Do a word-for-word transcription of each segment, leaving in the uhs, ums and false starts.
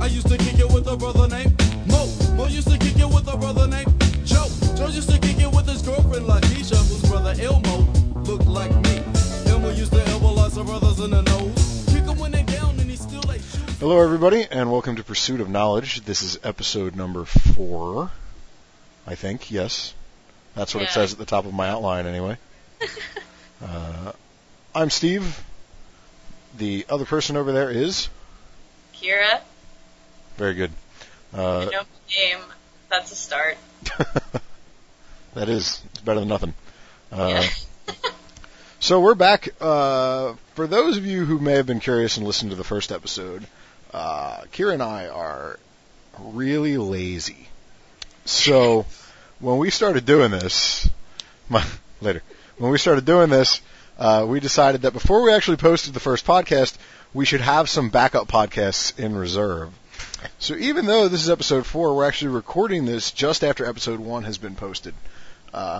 I used to kick it with a brother named Mo. Mo used to kick it with a brother named Joe. Joe used to kick it with his girlfriend Lakeisha, whose brother Elmo looked like me. Elmo used to elbow lots of brothers in the nose. Kick him when they down and he still ain't shoot. Hello, everybody, and welcome to Pursuit of Knowledge. This is episode number four, I think. Yes, that's what yeah. it says at the top of my outline, anyway. uh, I'm Steve. The other person over there is Kira. Very good. Uh, I know my name. That's a start. That is. It's better than nothing. Uh, Yeah. So we're back. Uh, for those of you who may have been curious and listened to the first episode, uh, Kira and I are really lazy. So when we started doing this, my, later, when we started doing this, uh, we decided that before we actually posted the first podcast, we should have some backup podcasts in reserve. So even though this is episode four, we're actually recording this just after episode one has been posted. Uh,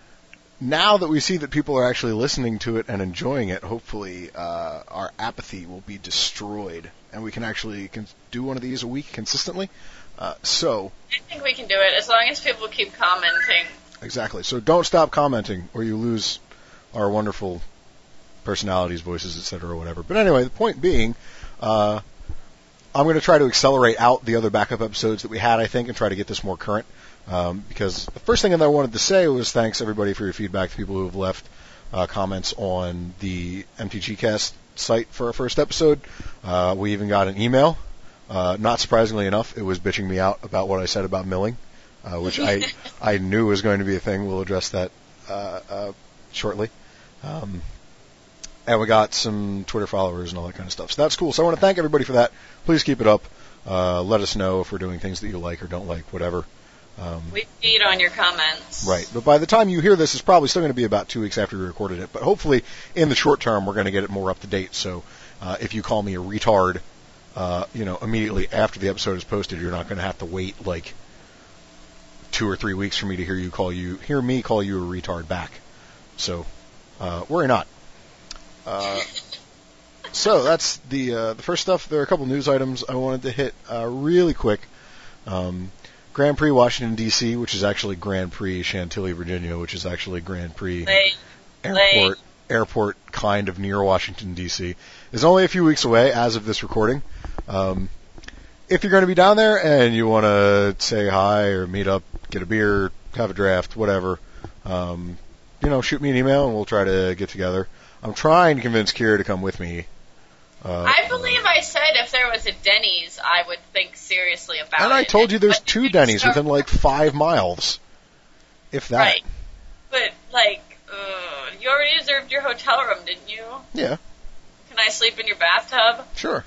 now that we see that people are actually listening to it and enjoying it, hopefully uh, our apathy will be destroyed, and we can actually can do one of these a week consistently. Uh, so I think we can do it as long as people keep commenting. Exactly. So don't stop commenting, or you lose our wonderful personalities, voices, et cetera, or whatever. But anyway, the point being, uh, I'm going to try to accelerate out the other backup episodes that we had, I think, and try to get this more current. Um, because the first thing that I wanted to say was thanks, everybody, for your feedback, the people who have left uh, comments on the M T G Cast site for our first episode. Uh, we even got an email. Uh, not surprisingly enough, it was bitching me out about what I said about milling, uh, which I I knew was going to be a thing. We'll address that uh, uh, shortly. Um, and we got some Twitter followers and all that kind of stuff. So that's cool. So I want to thank everybody for that. Please keep it up. Uh, let us know if we're doing things that you like or don't like, whatever. Um, We feed on your comments. right. But by the time you hear this, it's probably still going to be about two weeks after we recorded it. But hopefully, in the short term, we're going to get it more up to date. So uh, if you call me a retard, uh, you know, immediately after the episode is posted, you're not going to have to wait like two or three weeks for me to hear you call you hear me call you a retard back. So uh, worry not. Uh, so that's the uh, the first stuff. There are a couple news items I wanted to hit uh, really quick. Um, Grand Prix Washington, D C, which is actually Grand Prix Chantilly, Virginia, which is actually Grand Prix Late. Airport, Late. airport kind of near Washington, D C, is only a few weeks away as of this recording. Um, if you're going to be down there and you want to say hi or meet up, get a beer, have a draft, whatever, um, you know, shoot me an email and we'll try to get together. I'm trying to convince Kira to come with me. Uh, I believe I said if there was a Denny's, I would think seriously about it. and I told you there's But two you Denny's start- within like five miles, if that. Right. But, like, uh, you already reserved your hotel room, didn't you? Yeah, Can I sleep in your bathtub? sure.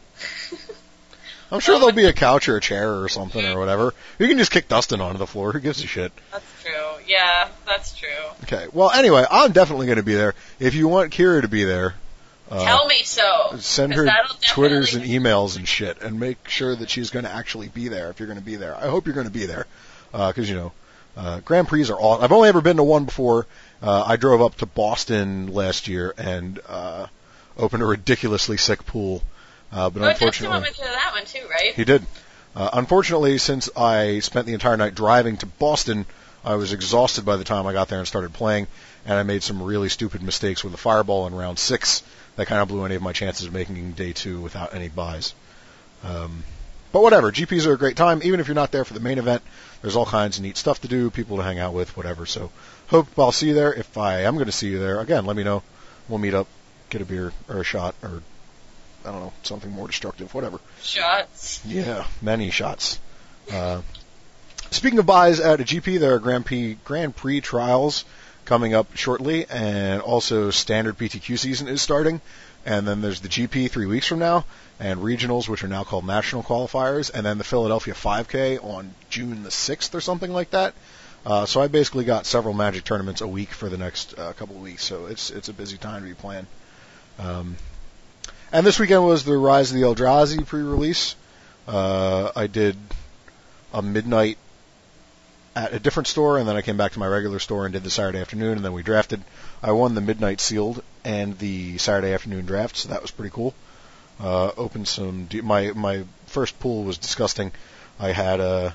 I'm sure there'll be a couch or a chair or something or whatever. You can just kick Dustin onto the floor. Who gives a shit? That's true. Yeah, that's true. Okay. Well, anyway, I'm definitely going to be there. If you want Kira to be there, uh, Tell me so. send 'cause her that'll Twitters and definitely- emails and shit, and make sure that she's going to actually be there. If you're going to be there, I hope you're going to be there, because you know, uh, Grand Prix are all. I've only ever been to one before. Uh, I drove up to Boston last year and uh, opened a ridiculously sick pool. Uh, but Oh, Dustin unfortunately, went to that one too, right? he did. Uh, unfortunately, since I spent the entire night driving to Boston, I was exhausted by the time I got there and started playing, and I made some really stupid mistakes with the fireball in round six that kind of blew any of my chances of making day two without any buys. Um, but whatever, G Ps are a great time. Even if you're not there for the main event, there's all kinds of neat stuff to do, people to hang out with, whatever. So hope I'll see you there. If I am going to see you there, again, let me know. We'll meet up, get a beer or a shot or I don't know, something more destructive, whatever. Shots. Yeah, many shots. Uh, speaking of buys at a G P, there are Grand Prix, Grand Prix trials coming up shortly, and also standard P T Q season is starting. And then there's the G P three weeks from now, and regionals, which are now called national qualifiers, and then the Philadelphia five K on June the sixth or something like that. Uh, so I basically got several Magic tournaments a week for the next uh, couple of weeks, so it's it's a busy time to be playing. Um, And this weekend was the Rise of the Eldrazi pre-release. Uh, I did a midnight at a different store, and then I came back to my regular store and did the Saturday afternoon, and then we drafted. I won the midnight sealed and the Saturday afternoon draft, so that was pretty cool. Uh, opened some. De- my my first pool was disgusting. I had a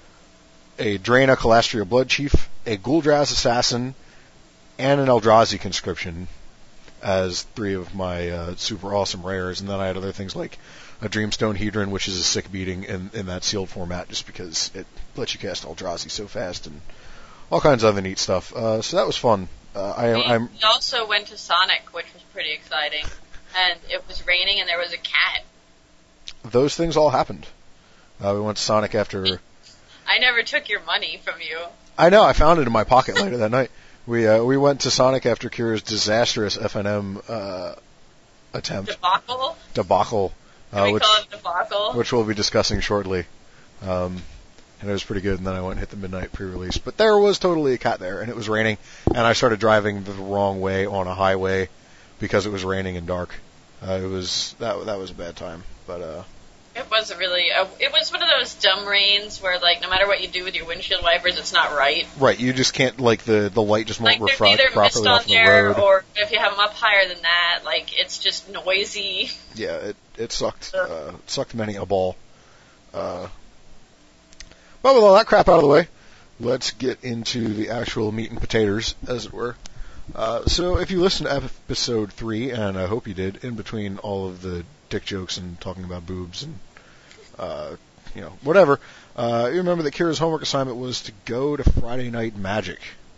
a Draena Calastria Blood Chief, a Gul'Draz Assassin, and an Eldrazi Conscription as three of my uh, super awesome rares, and then I had other things like a Dreamstone Hedron, which is a sick beating in, in that sealed format, just because it lets you cast Eldrazi so fast, and all kinds of other neat stuff. Uh, so that was fun. Uh, I, we, I'm. we also went to Sonic, which was pretty exciting, and it was raining, and there was a cat. Those things all happened. Uh, we went to Sonic after. I never took your money from you. I know. I found it in my pocket later that night. We uh, we went to Sonic after Kira's disastrous F N M uh, attempt. Debacle. Debacle. Can Uh, we which, call it debacle? which we'll be discussing shortly. Um, and it was pretty good, and then I went and hit the midnight pre-release. But there was totally a cat there, and it was raining, and I started driving the wrong way on a highway because it was raining and dark. Uh, it was that that was a bad time, but uh, It was really. Uh, it was one of those dumb rains where, like, no matter what you do with your windshield wipers, it's not right. right, you just can't like the the light just won't Like, there's refract either mist properly on off the there, road. or if you have them up higher than that, like, it's just noisy. Yeah, it it sucked. Ugh. Uh, it sucked many a ball. Uh, but with all that crap out of the way, let's get into the actual meat and potatoes, as it were. Uh, so if you listened to episode three, and I hope you did, in between all of the dick jokes and talking about boobs and uh, you know whatever, uh, you remember that Kira's homework assignment was to go to Friday Night Magic.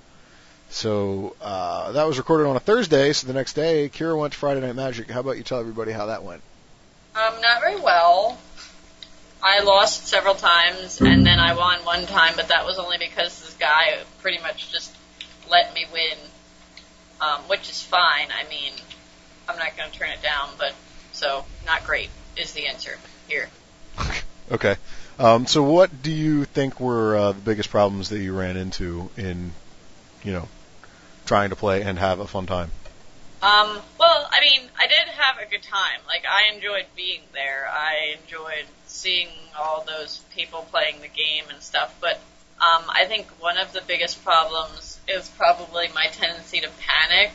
So uh, that was recorded on a Thursday. So the next day, Kira went to Friday Night Magic. How about you tell everybody how that went? Um, not very well. I lost several times, and then I won one time, but that was only because this guy pretty much just let me win, um, which is fine. I mean, I'm not going to turn it down, but so not great is the answer here. Okay. Um, so what do you think were uh, the biggest problems that you ran into in, you know, trying to play and have a fun time? Um, well, I mean, I did have a good time. Like, I enjoyed being there. I enjoyed seeing all those people playing the game and stuff, but um, I think one of the biggest problems is probably my tendency to panic.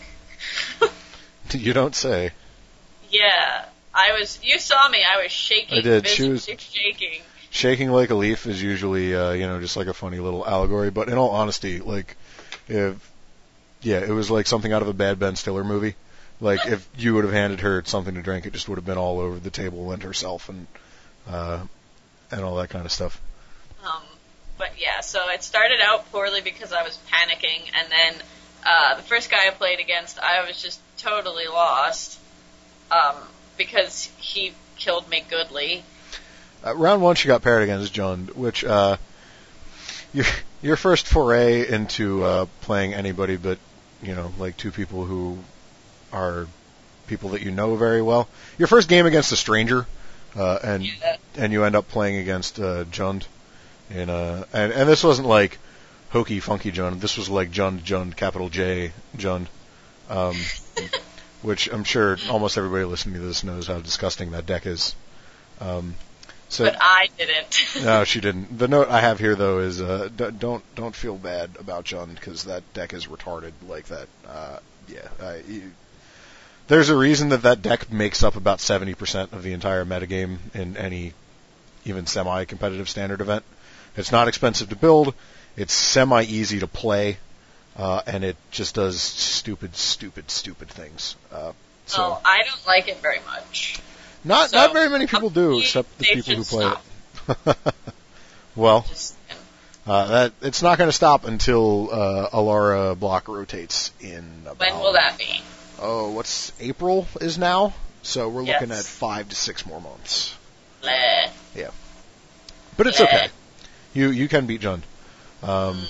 You don't say. Yeah, I was, you saw me, I was shaking. I did. She was shaking. Shaking like a leaf is usually, uh, you know, just like a funny little allegory, but in all honesty, like, if, yeah, it was like something out of a bad Ben Stiller movie. Like, if you would have handed her something to drink, it just would have been all over the table and herself and, uh, and all that kind of stuff. Um, but yeah, so it started out poorly because I was panicking, and then, uh, the first guy I played against, I was just totally lost, um, because he killed me goodly. Uh, round one, she got paired against Jund, which, uh, your, your first foray into, uh, playing anybody but, you know, like two people who are people that you know very well. Your first game against a stranger, uh, and, Yeah. and you end up playing against, uh, Jund. In, uh, and, and this wasn't like hokey, funky Jund. This was like Jund, Jund, capital J, Jund. Um, which I'm sure almost everybody listening to this knows how disgusting that deck is. Um, so, But I didn't. no, she didn't. The note I have here, though, is uh, d- don't don't feel bad about Jund, because that deck is retarded like that. Uh, yeah, I, you, there's a reason that that deck makes up about seventy percent of the entire metagame in any even semi-competitive standard event. It's not expensive to build, it's semi-easy to play, uh, and it just does stupid, stupid, stupid things. Uh, so Oh, I don't like it very much. not so, not very many people do, they- except the they people who should play stop. it. Well, Just, uh, that it's not going to stop until uh, Alara block rotates in about. when will that be? Oh, what's April is now? So we're looking Yes. at five to six more months. Bleh. Yeah, but it's Yeah. okay. You you can beat Jund. Um,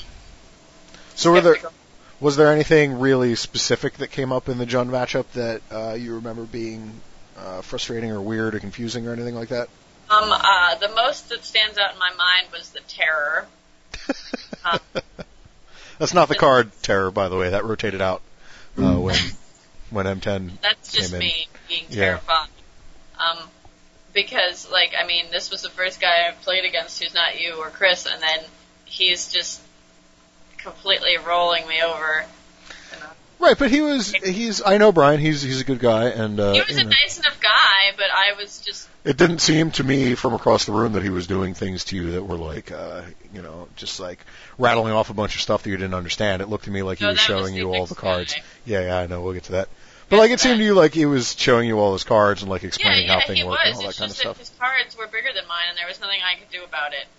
so were there was there anything really specific that came up in the Jund matchup that uh, you remember being uh, frustrating or weird or confusing or anything like that? Um, uh, the most that stands out in my mind was the Terror. Um, That's not the card Terror, by the way. That rotated out uh, when when M ten That's just came in. me being Yeah. terrified. Um, because, like, I mean, this was the first guy I've played against who's not you or Chris, and then he's just completely rolling me over. You know? Right, but he was, he's, I know Brian, he's he's a good guy, and, uh, He was you a know, nice enough guy, but I was just, it didn't seem to me from across the room that he was doing things to you that were like, uh, you know, just like rattling off a bunch of stuff that you didn't understand. It looked to me like he No, was that showing was the you all next the cards. guy. Yeah, yeah, I know, we'll get to that. But like, it seemed to you like he was showing you all his cards and like yeah, explaining yeah, how things he work and was. all that It's kind of just that stuff. his cards were bigger than mine, and there was nothing I could do about it.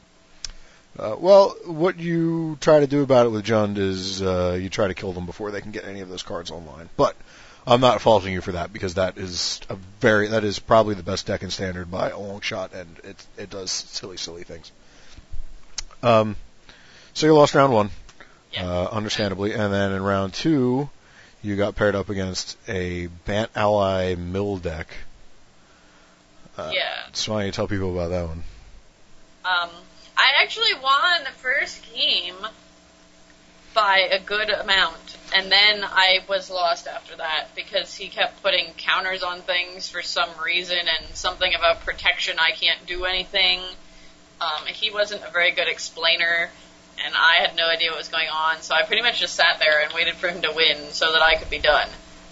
Uh, well, what you try to do about it with Jund is uh, you try to kill them before they can get any of those cards online. But I'm not faulting you for that because that is a very that is probably the best deck in Standard by a long shot, and it it does silly silly things. Um, so you lost round one, Yeah. uh, understandably, and then in round two you got paired up against a Bant Ally Mill deck. Uh, Yeah. So why don't you tell people about that one? Um, I actually won the first game by a good amount, and then I was lost after that because he kept putting counters on things for some reason and something about protection, I can't do anything. Um, he wasn't a very good explainer, and I had no idea what was going on, so I pretty much just sat there and waited for him to win so that I could be done.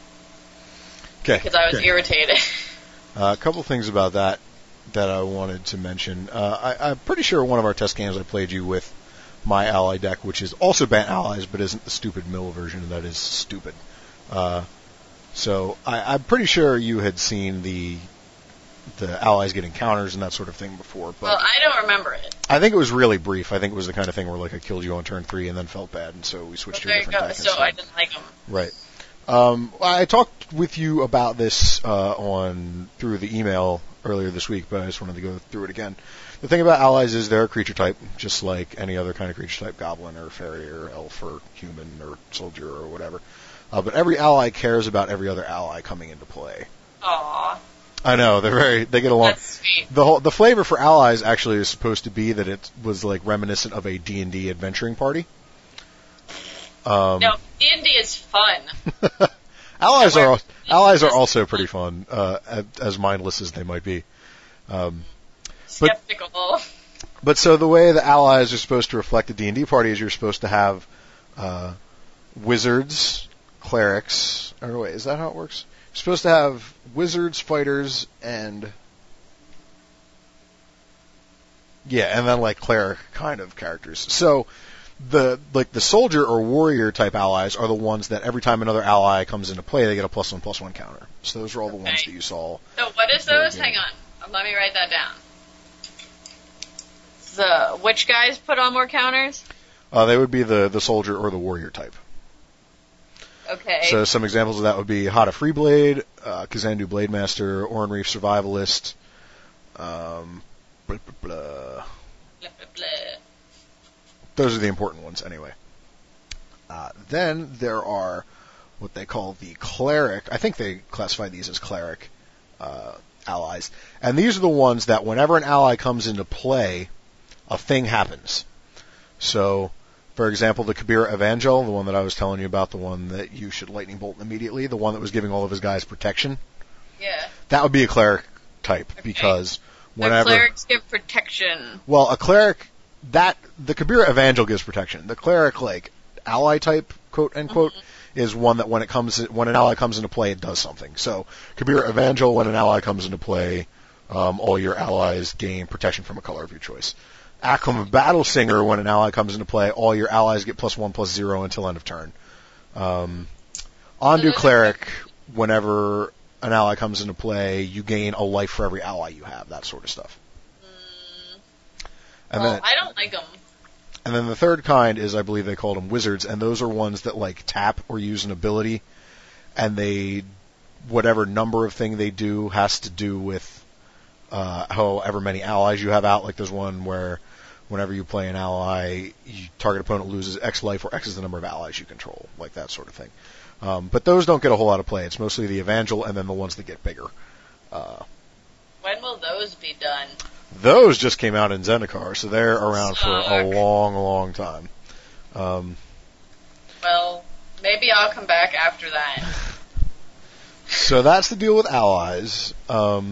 Okay. Because I was okay. irritated. Uh, a couple things about that that I wanted to mention. Uh, I, I'm pretty sure one of our test games I played you with my ally deck, which is also Bant Allies, but isn't the stupid mill version that is stupid. Uh, so I, I'm pretty sure you had seen the the allies getting counters and that sort of thing before. But Well, I don't remember it. I think it was really brief. I think it was the kind of thing where like I killed you on turn three and then felt bad, and so we switched Well, to a there you different go. deck So instead. I didn't like him. Right. Um, I talked with you about this uh, on through the email earlier this week, but I just wanted to go through it again. The thing about allies is they're a creature type, just like any other kind of creature type, goblin or fairy or elf or human or soldier or whatever. Uh, but every ally cares about every other ally coming into play. Aw, I know they're very they get along. that's sweet. The whole the flavor for allies actually is supposed to be that it was like reminiscent of a D and D adventuring party. Um, No, D and D is fun. Allies Where- are allies are also pretty fun, uh, as mindless as they might be. Um, Skeptical. but so the way the allies are supposed to reflect a D and D party is you're supposed to have uh, wizards, clerics. Or wait, is that how it works? You're supposed to have wizards, fighters, and yeah, and then like cleric kind of characters. So the like the soldier or warrior type allies are the ones that every time another ally comes into play, they get a plus one plus one counter. So those are all the ones Okay. that you saw. So what is Very those? good. Hang on. Um, Let me write that down. The which guys put on more counters? Uh, they would be the the soldier or the warrior type. Okay. So some examples of that would be Hada Freeblade, uh, Kazandu Blademaster, Oran Reef Survivalist. Um, blah, blah, blah. Blah, blah, blah. Those are the important ones, anyway. Uh, then there are what they call the cleric. I think they classify these as cleric uh, allies, and these are the ones that whenever an ally comes into play, a thing happens. So, for example, the Kabira Evangel, the one that I was telling you about, the one that you should lightning bolt immediately, the one that was giving all of his guys protection, Yeah. that would be a cleric type Okay. because The whenever clerics give protection. well, a cleric that the Kabira Evangel gives protection. The cleric, like ally type, quote unquote, Mm-hmm. is one that when it comes when an ally comes into play, it does something. So Kabira Evangel, when an ally comes into play, um, all your allies gain protection from a color of your choice. Akum Battle Singer, when an ally comes into play, all your allies get plus one plus zero until end of turn. Um, Ondu Cleric, whenever an ally comes into play, you gain a life for every ally you have. That sort of stuff. Mm, And well, then I don't like them. And then the third kind is, I believe they called them wizards, and those are ones that like tap or use an ability, and they, whatever number of thing they do has to do with uh, however many allies you have out. Like there's one where whenever you play an ally, you, target opponent loses X life, or X is the number of allies you control, like that sort of thing. Um, but those don't get a whole lot of play. It's mostly the Evangel and then the ones that get bigger. Uh, When will those be done? Those just came out in Zendikar, so they're around for a Suck. long, long time. Um, Well, maybe I'll come back after that. so that's the deal with allies. Um,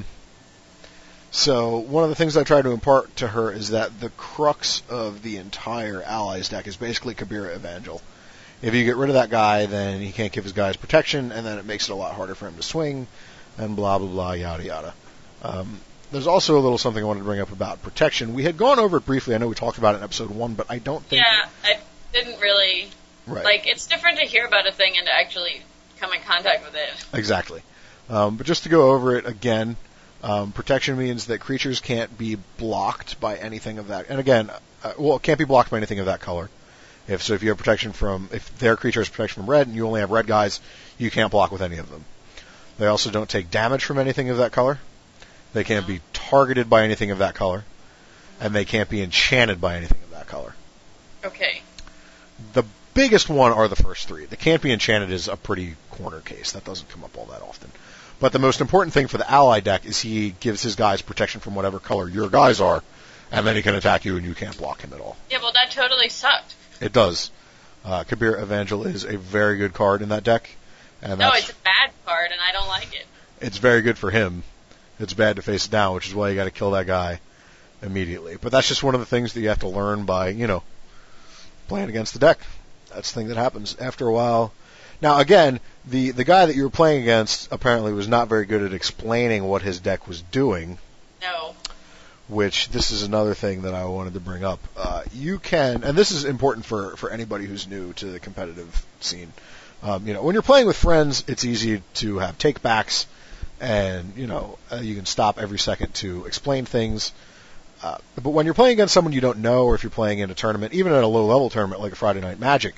so one of the things I tried to impart to her is that the crux of the entire allies deck is basically Kabira Evangel. If you get rid of that guy, then he can't give his guys protection, and then it makes it a lot harder for him to swing, and blah, blah, blah, yada, yada. Um, there's also a little something I wanted to bring up about protection. We had gone over it briefly. I know we talked about it in episode one, but I don't think... Yeah, I didn't really... Right. Like, it's different to hear about a thing and to actually come in contact with it. Exactly. Um, but just to go over it again, um, protection means that creatures can't be blocked by anything of that... And again, uh, well, it can't be blocked by anything of that color. If so, if you have protection from... If their creature has protection from red, and you only have red guys, you can't block with any of them. They also don't take damage from anything of that color. They can't be targeted by anything of that color. And they can't be enchanted by anything of that color. Okay. The biggest one are the first three. The can't be enchanted is a pretty corner case. That doesn't come up all that often. But the most important thing for the ally deck is he gives his guys protection from whatever color your guys are, and then he can attack you and you can't block him at all. Yeah, well, that totally sucked. It does. Uh, Kabir Evangel is a very good card in that deck. And no, that's, it's a bad card, and I don't like it. It's very good for him. It's bad to face it down, which is why you got to kill that guy immediately. But that's just one of the things that you have to learn by, you know, playing against the deck. That's the thing that happens after a while. Now, again, the, the guy that you were playing against apparently was not very good at explaining what his deck was doing. No. Which, this is another thing that I wanted to bring up. Uh, you can, and this is important for, for anybody who's new to the competitive scene. Um, you know, when you're playing with friends, it's easy to have takebacks, and, you know, uh, you can stop every second to explain things. Uh, but when you're playing against someone you don't know, or if you're playing in a tournament, even at a low-level tournament like a Friday Night Magic,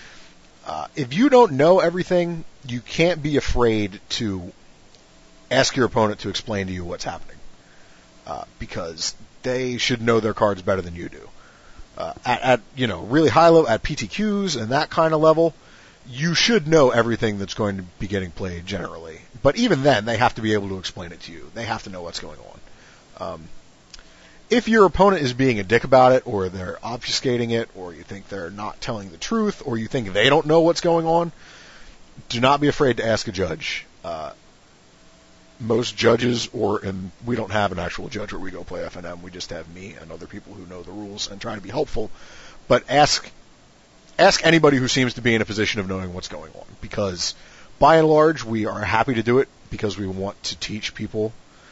uh, if you don't know everything, you can't be afraid to ask your opponent to explain to you what's happening. Uh, because they should know their cards better than you do. Uh, at, at, you know, really high level, at P T Qs and that kind of level, you should know everything that's going to be getting played generally. But even then, they have to be able to explain it to you. They have to know what's going on. Um, if your opponent is being a dick about it, or they're obfuscating it, or you think they're not telling the truth, or you think they don't know what's going on, do not be afraid to ask a judge. Uh, most judges, or and we don't have an actual judge where we go play F N M. We just have me and other people who know the rules and try to be helpful. But ask ask anybody who seems to be in a position of knowing what's going on, because by and large we are happy to do it because we want to teach people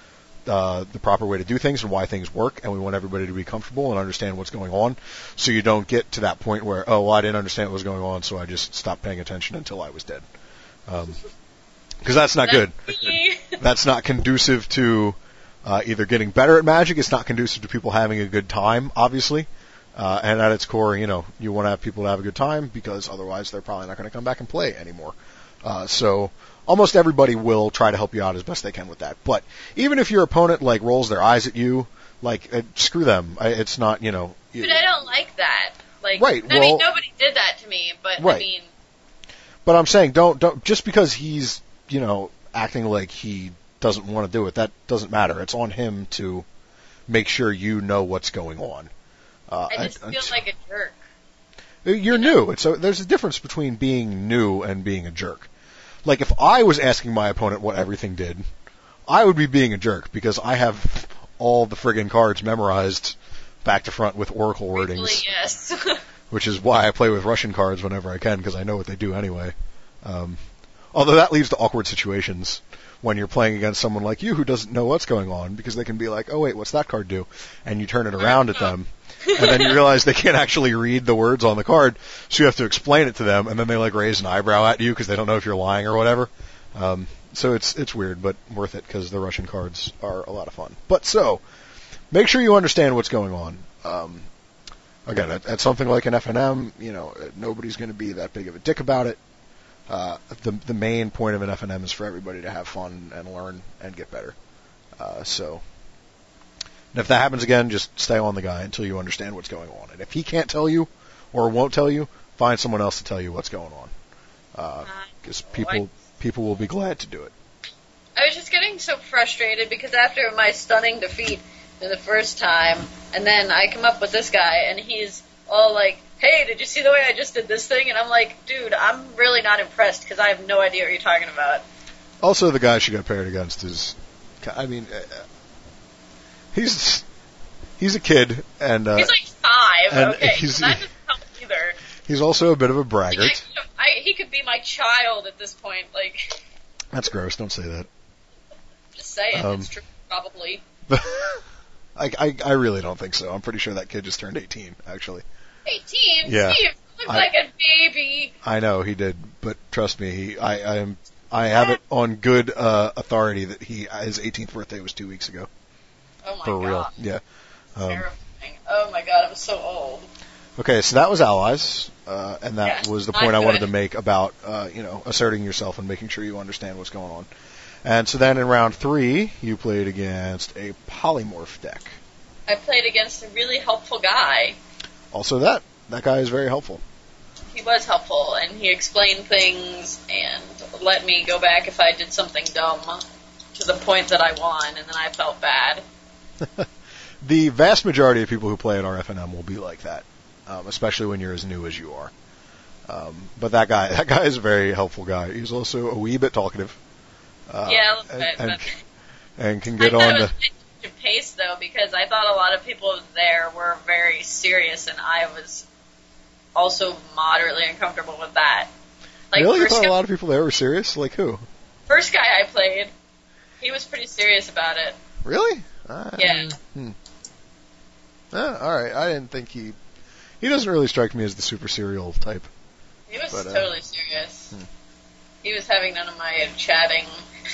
uh, the proper way to do things and why things work, and we want everybody to be comfortable and understand what's going on, so you don't get to that point where, oh, well, I didn't understand what was going on, so I just stopped paying attention until I was dead. Um, Because that's not good. That's not conducive to uh, either getting better at Magic. It's not conducive to people having a good time, obviously. Uh, and at its core, you know, you want to have people to have a good time, because otherwise they're probably not going to come back and play anymore. Uh, so almost everybody will try to help you out as best they can with that. But even if your opponent like rolls their eyes at you, like uh, screw them. I, it's not, you know. But I don't like that. Like, right. I well, mean, nobody did that to me, but right. I mean. But I'm saying, don't don't just because he's, you know, acting like he doesn't want to do it, that doesn't matter. It's on him to make sure you know what's going on. Uh, I just I, feel I, like a jerk. You're you know? new. It's a, there's a difference between being new and being a jerk. Like, if I was asking my opponent what everything did, I would be being a jerk, because I have all the friggin' cards memorized back to front with Oracle wordings. Really, yes. Which is why I play with Russian cards whenever I can, because I know what they do anyway. Um, although that leads to awkward situations when you're playing against someone like you who doesn't know what's going on, because they can be like, oh wait, what's that card do? And you turn it around at them, and then you realize they can't actually read the words on the card, so you have to explain it to them, and then they like raise an eyebrow at you because they don't know if you're lying or whatever. Um, so it's it's weird, but worth it, because the Russian cards are a lot of fun. But so, make sure you understand what's going on. Um, again, at, at something like an F N M, you know, nobody's going to be that big of a dick about it. Uh, the the main point of an F N M is for everybody to have fun and learn and get better. Uh, so, and if that happens again, just stay on the guy until you understand what's going on. And if he can't tell you or won't tell you, find someone else to tell you what's going on. Because uh, people people will be glad to do it. I was just getting so frustrated because after my stunning defeat in the first time, and then I come up with this guy, and he's all like, hey, did you see the way I just did this thing? And I'm like, dude, I'm really not impressed because I have no idea what you're talking about. Also, the guy she got paired against is, I mean, uh, he's he's a kid, and uh, he's like five. and Okay, he's, that doesn't help either. He's also a bit of a braggart. Like, I could have child at this point. Like, That's gross. Don't say that. just saying, Um, it's true, probably. I, I I really don't think so. I'm pretty sure that kid just turned eighteen, actually. eighteen? Yeah. Steve, looks I- like a baby. I know he did, but trust me, he I I am I have it on good uh, authority that he his eighteenth birthday was two weeks ago. Oh my For god. real, yeah. Um, Terrifying. Oh my god, I'm so old. okay, so that was allies, uh, and that Yeah, was the not point I wanted good. to make about uh, you know asserting yourself and making sure you understand what's going on. And so then in round three, you played against a polymorph deck. I played against a really helpful guy. Also, that that guy is very helpful. He was helpful, and he explained things and let me go back if I did something dumb to the point that I won, and then I felt bad. The vast majority of people who play at R F N M will be like that, um, especially when you're as new as you are. Um, but that guy, that guy is a very helpful guy. He's also a wee bit talkative. Uh, Yeah, a little and, bit, and, but and can I get thought on it the. was a change of pace, though, because I thought a lot of people there were very serious, and I was also moderately uncomfortable with that. Like, Really, you first thought guy, a lot of people there were serious? Like who? first guy I played, he was pretty serious about it. Really? Uh, Yeah. Hmm. Uh, all right. I didn't think he. He doesn't really strike me as the super serial type. He was But, uh, totally serious. hmm. He was having none of my chatting,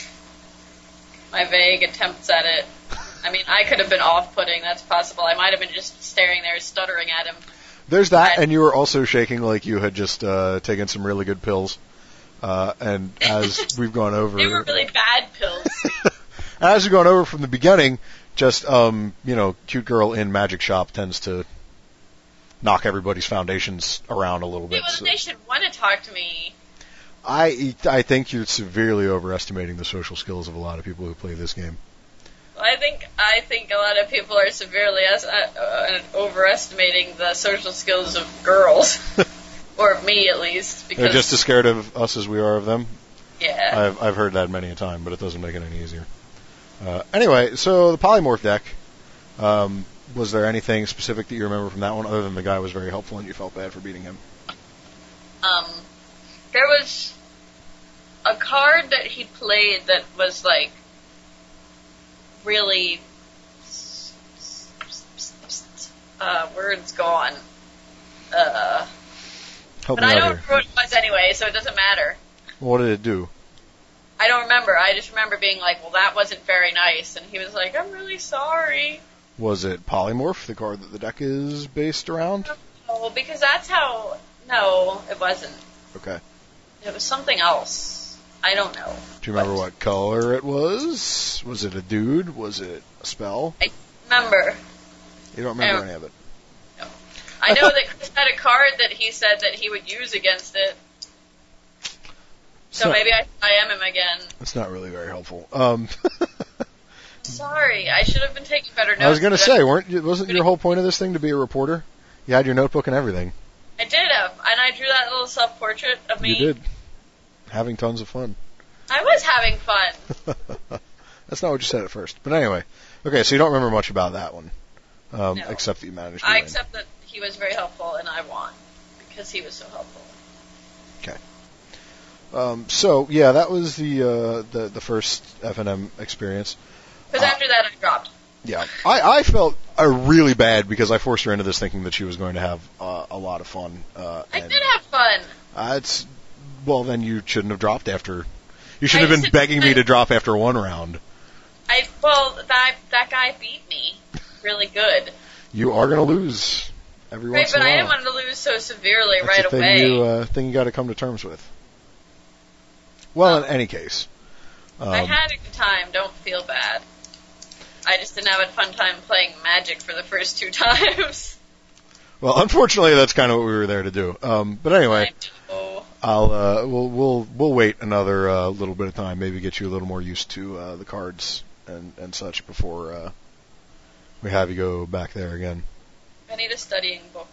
my vague attempts at it. I mean, I could have been off-putting, that's possible. I might have been just staring there, stuttering at him. There's that, I- and you were also shaking like you had just uh, taken some really good pills. Uh, and as we've gone over, They were really bad pills. as we've gone over from the beginning, just um, you know, cute girl in magic shop tends to knock everybody's foundations around a little bit. Well, So they should want to talk to me. I I think you're severely overestimating the social skills of a lot of people who play this game. I think I think a lot of people are severely as, uh, uh, overestimating the social skills of girls, or of me at least. Because They're just as scared of us as we are of them. yeah, I've I've heard that many a time, but it doesn't make it any easier. Uh, anyway, so the polymorph deck. Um, was there anything specific that you remember from that one, other than the guy was very helpful and you felt bad for beating him? um, there was a card that he played that was like really uh, words gone. Uh, Help but me I out don't here. remember what it was anyway, so it doesn't matter. What did it do? I don't remember. I just remember being like, well, that wasn't very nice. And he was like, I'm really sorry. Was it polymorph, the card that the deck is based around? No, because that's how... No, it wasn't. Okay. It was something else. I don't know. Do you remember what color it was? Was it a dude? Was it a spell? I remember. You don't remember I don't- any of it. I know that Chris had a card that he said that he would use against it. So So- maybe I, I am him again. It's not really very helpful. Um, Sorry, I should have been taking better notes. I was going to but say, weren't you, wasn't your whole point of this thing to be a reporter? You had your notebook and everything. I did have, and I drew that little self-portrait of me. You did. Having tons of fun. I was having fun. That's not what you said at first. But anyway. Okay, so you don't remember much about that one. Um, No. Except that you managed to I win. accept that he was very helpful, and I won because he was so helpful. Um, so, yeah, that was the uh, the, the first F N M experience. Because Uh, after that, I dropped. Yeah, I, I felt uh, really bad because I forced her into this thinking that she was going to have uh, a lot of fun. Uh, I and, did have fun. Uh, it's well, then you shouldn't have dropped after. You should I have been just- begging me I- to drop after one round. I well, that that guy beat me really good. You are going to lose every Right, once but in a I while. didn't want to lose so severely That's right a thing away. you uh, thing you got to come to terms with. Well, in any case, um, I had a good time. Don't feel bad. I just didn't have a fun time playing Magic for the first two times. well, unfortunately, that's kind of what we were there to do. Um, but anyway. I know. I'll uh, we'll we'll we'll wait another uh, little bit of time, maybe get you a little more used to uh, the cards and and such before uh, we have you go back there again. I need a studying book.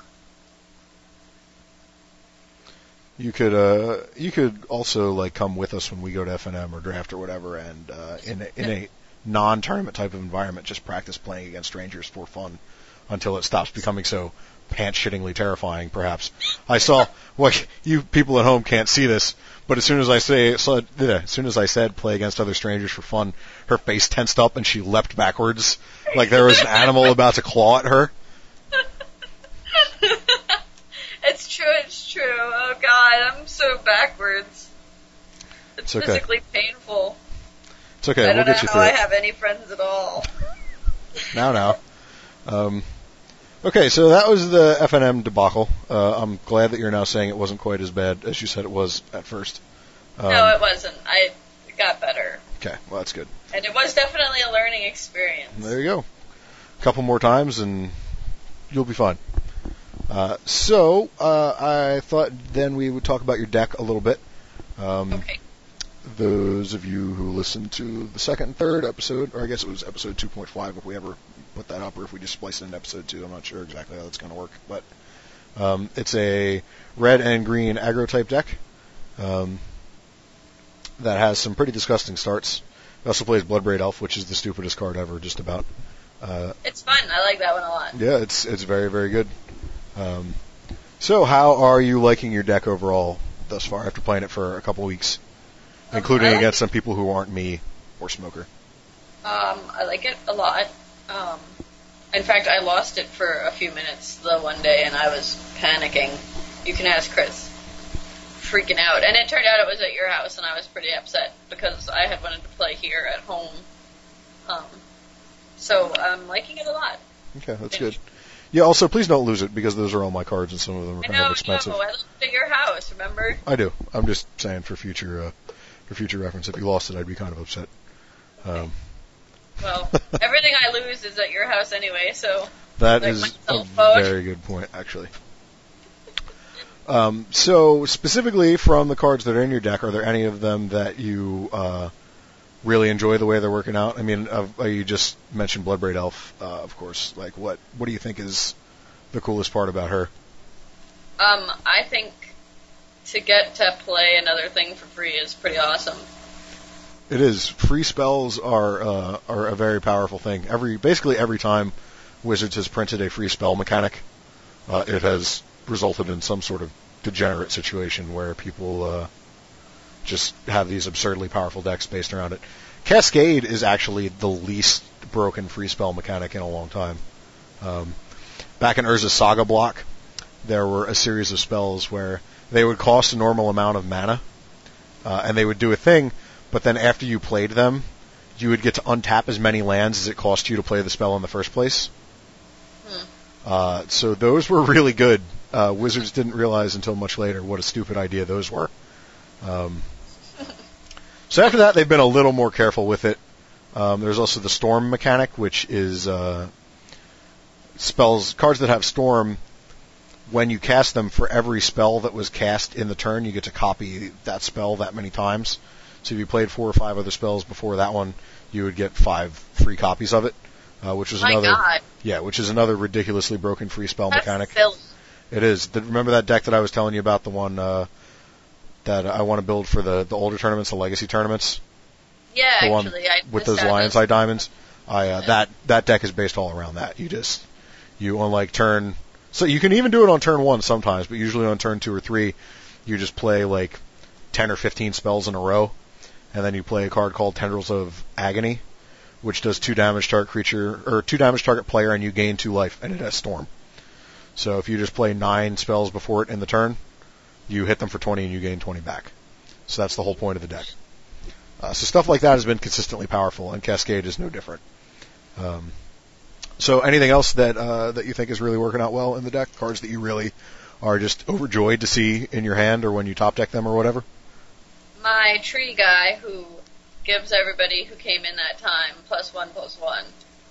You could uh you could also like come with us when we go to F N M or draft or whatever, and uh, in in a non-tournament type of environment, just practice playing against strangers for fun until it stops becoming so pants-shittingly terrifying, perhaps. I saw, well, you people at home can't see this, but as soon as I say, so, yeah, as soon as I said play against other strangers for fun, her face tensed up and she leapt backwards like there was an animal about to claw at her. It's true, it's true. Oh God, I'm so backwards. It's, it's okay. physically painful. It's okay, I we'll don't get know you how through I it. have any friends at all. Now, now. Um, okay, so that was the F N M debacle. Uh, I'm glad that you're now saying it wasn't quite as bad as you said it was at first. Um, no, it wasn't. I it got better. Okay, well, that's good. And it was definitely a learning experience. There you go. A couple more times and you'll be fine. Uh, so, uh, I thought then we would talk about your deck a little bit. Um, okay. Those of you who listened to the second and third episode, or I guess it was episode two point five if we ever put that up, or if we just spliced it in episode two, I'm not sure exactly how that's going to work. But um, it's a red and green aggro type deck um, that has some pretty disgusting starts. It also plays Bloodbraid Elf, which is the stupidest card ever, just about. Uh, it's fun. I like that one a lot. Yeah, it's it's very, very good. Um, so how are you liking your deck overall thus far after playing it for a couple weeks? Including like against some people who aren't me or Smoker. Um, I like it a lot. Um, in fact, I lost it for a few minutes the one day, and I was panicking. You can ask Chris. Freaking out. And it turned out it was at your house, and I was pretty upset because I had wanted to play here at home. Um, so I'm liking it a lot. Okay, that's good. Yeah, also, please don't lose it, because those are all my cards, and some of them are I kind know, of expensive. I know. I looked at your house, remember? I do. I'm just saying for future uh, for future reference. If you lost it, I'd be kind of upset. Um, well, everything I lose is at your house anyway, so... That like is my cell a phone. very good point, actually. Um, so, specifically from the cards that are in your deck, are there any of them that you uh, really enjoy the way they're working out? I mean, uh, you just mentioned Bloodbraid Elf, uh, of course. Like, what what do you think is the coolest part about her? Um, I think to get to play another thing for free is pretty awesome. It is. Free spells are uh, are a very powerful thing. Every basically every time Wizards has printed a free spell mechanic, uh, it has resulted in some sort of degenerate situation where people uh, just have these absurdly powerful decks based around it. Cascade is actually the least broken free spell mechanic in a long time. Um, back in Urza's Saga block, there were a series of spells where they would cost a normal amount of mana, uh, and they would do a thing, but then after you played them, you would get to untap as many lands as it cost you to play the spell in the first place. Hmm. Uh, so those were really good. Uh, Wizards didn't realize until much later what a stupid idea those were. Um, so after that, they've been a little more careful with it. Um, there's also the Storm mechanic, which is uh, spells, cards that have Storm. When you cast them, for every spell that was cast in the turn, you get to copy that spell that many times. So if you played four or five other spells before that one, you would get five free copies of it, uh, which is My another God. yeah, which is another ridiculously broken free spell That's mechanic. silly. It is. The, remember that deck that I was telling you about, the one uh, that I want to build for the, the older tournaments, the legacy tournaments? Yeah, The one actually, I with missed those out Lion's those- Eye diamonds. I uh, that that deck is based all around that. You just you on like turn, so you can even do it on turn one sometimes, but usually on turn two or three, you just play like ten or fifteen spells in a row, and then you play a card called Tendrils of Agony, which does two damage target creature or two damage target player, and you gain two life, and it has Storm. So if you just play nine spells before it in the turn, you hit them for twenty and you gain twenty back. So that's the whole point of the deck. Uh, so stuff like that has been consistently powerful, and Cascade is no different. Um, so anything else that uh, that you think is really working out well in the deck? Cards that you really are just overjoyed to see in your hand, or when you top deck them, or whatever? My tree guy who gives everybody who came in that time plus one, plus one.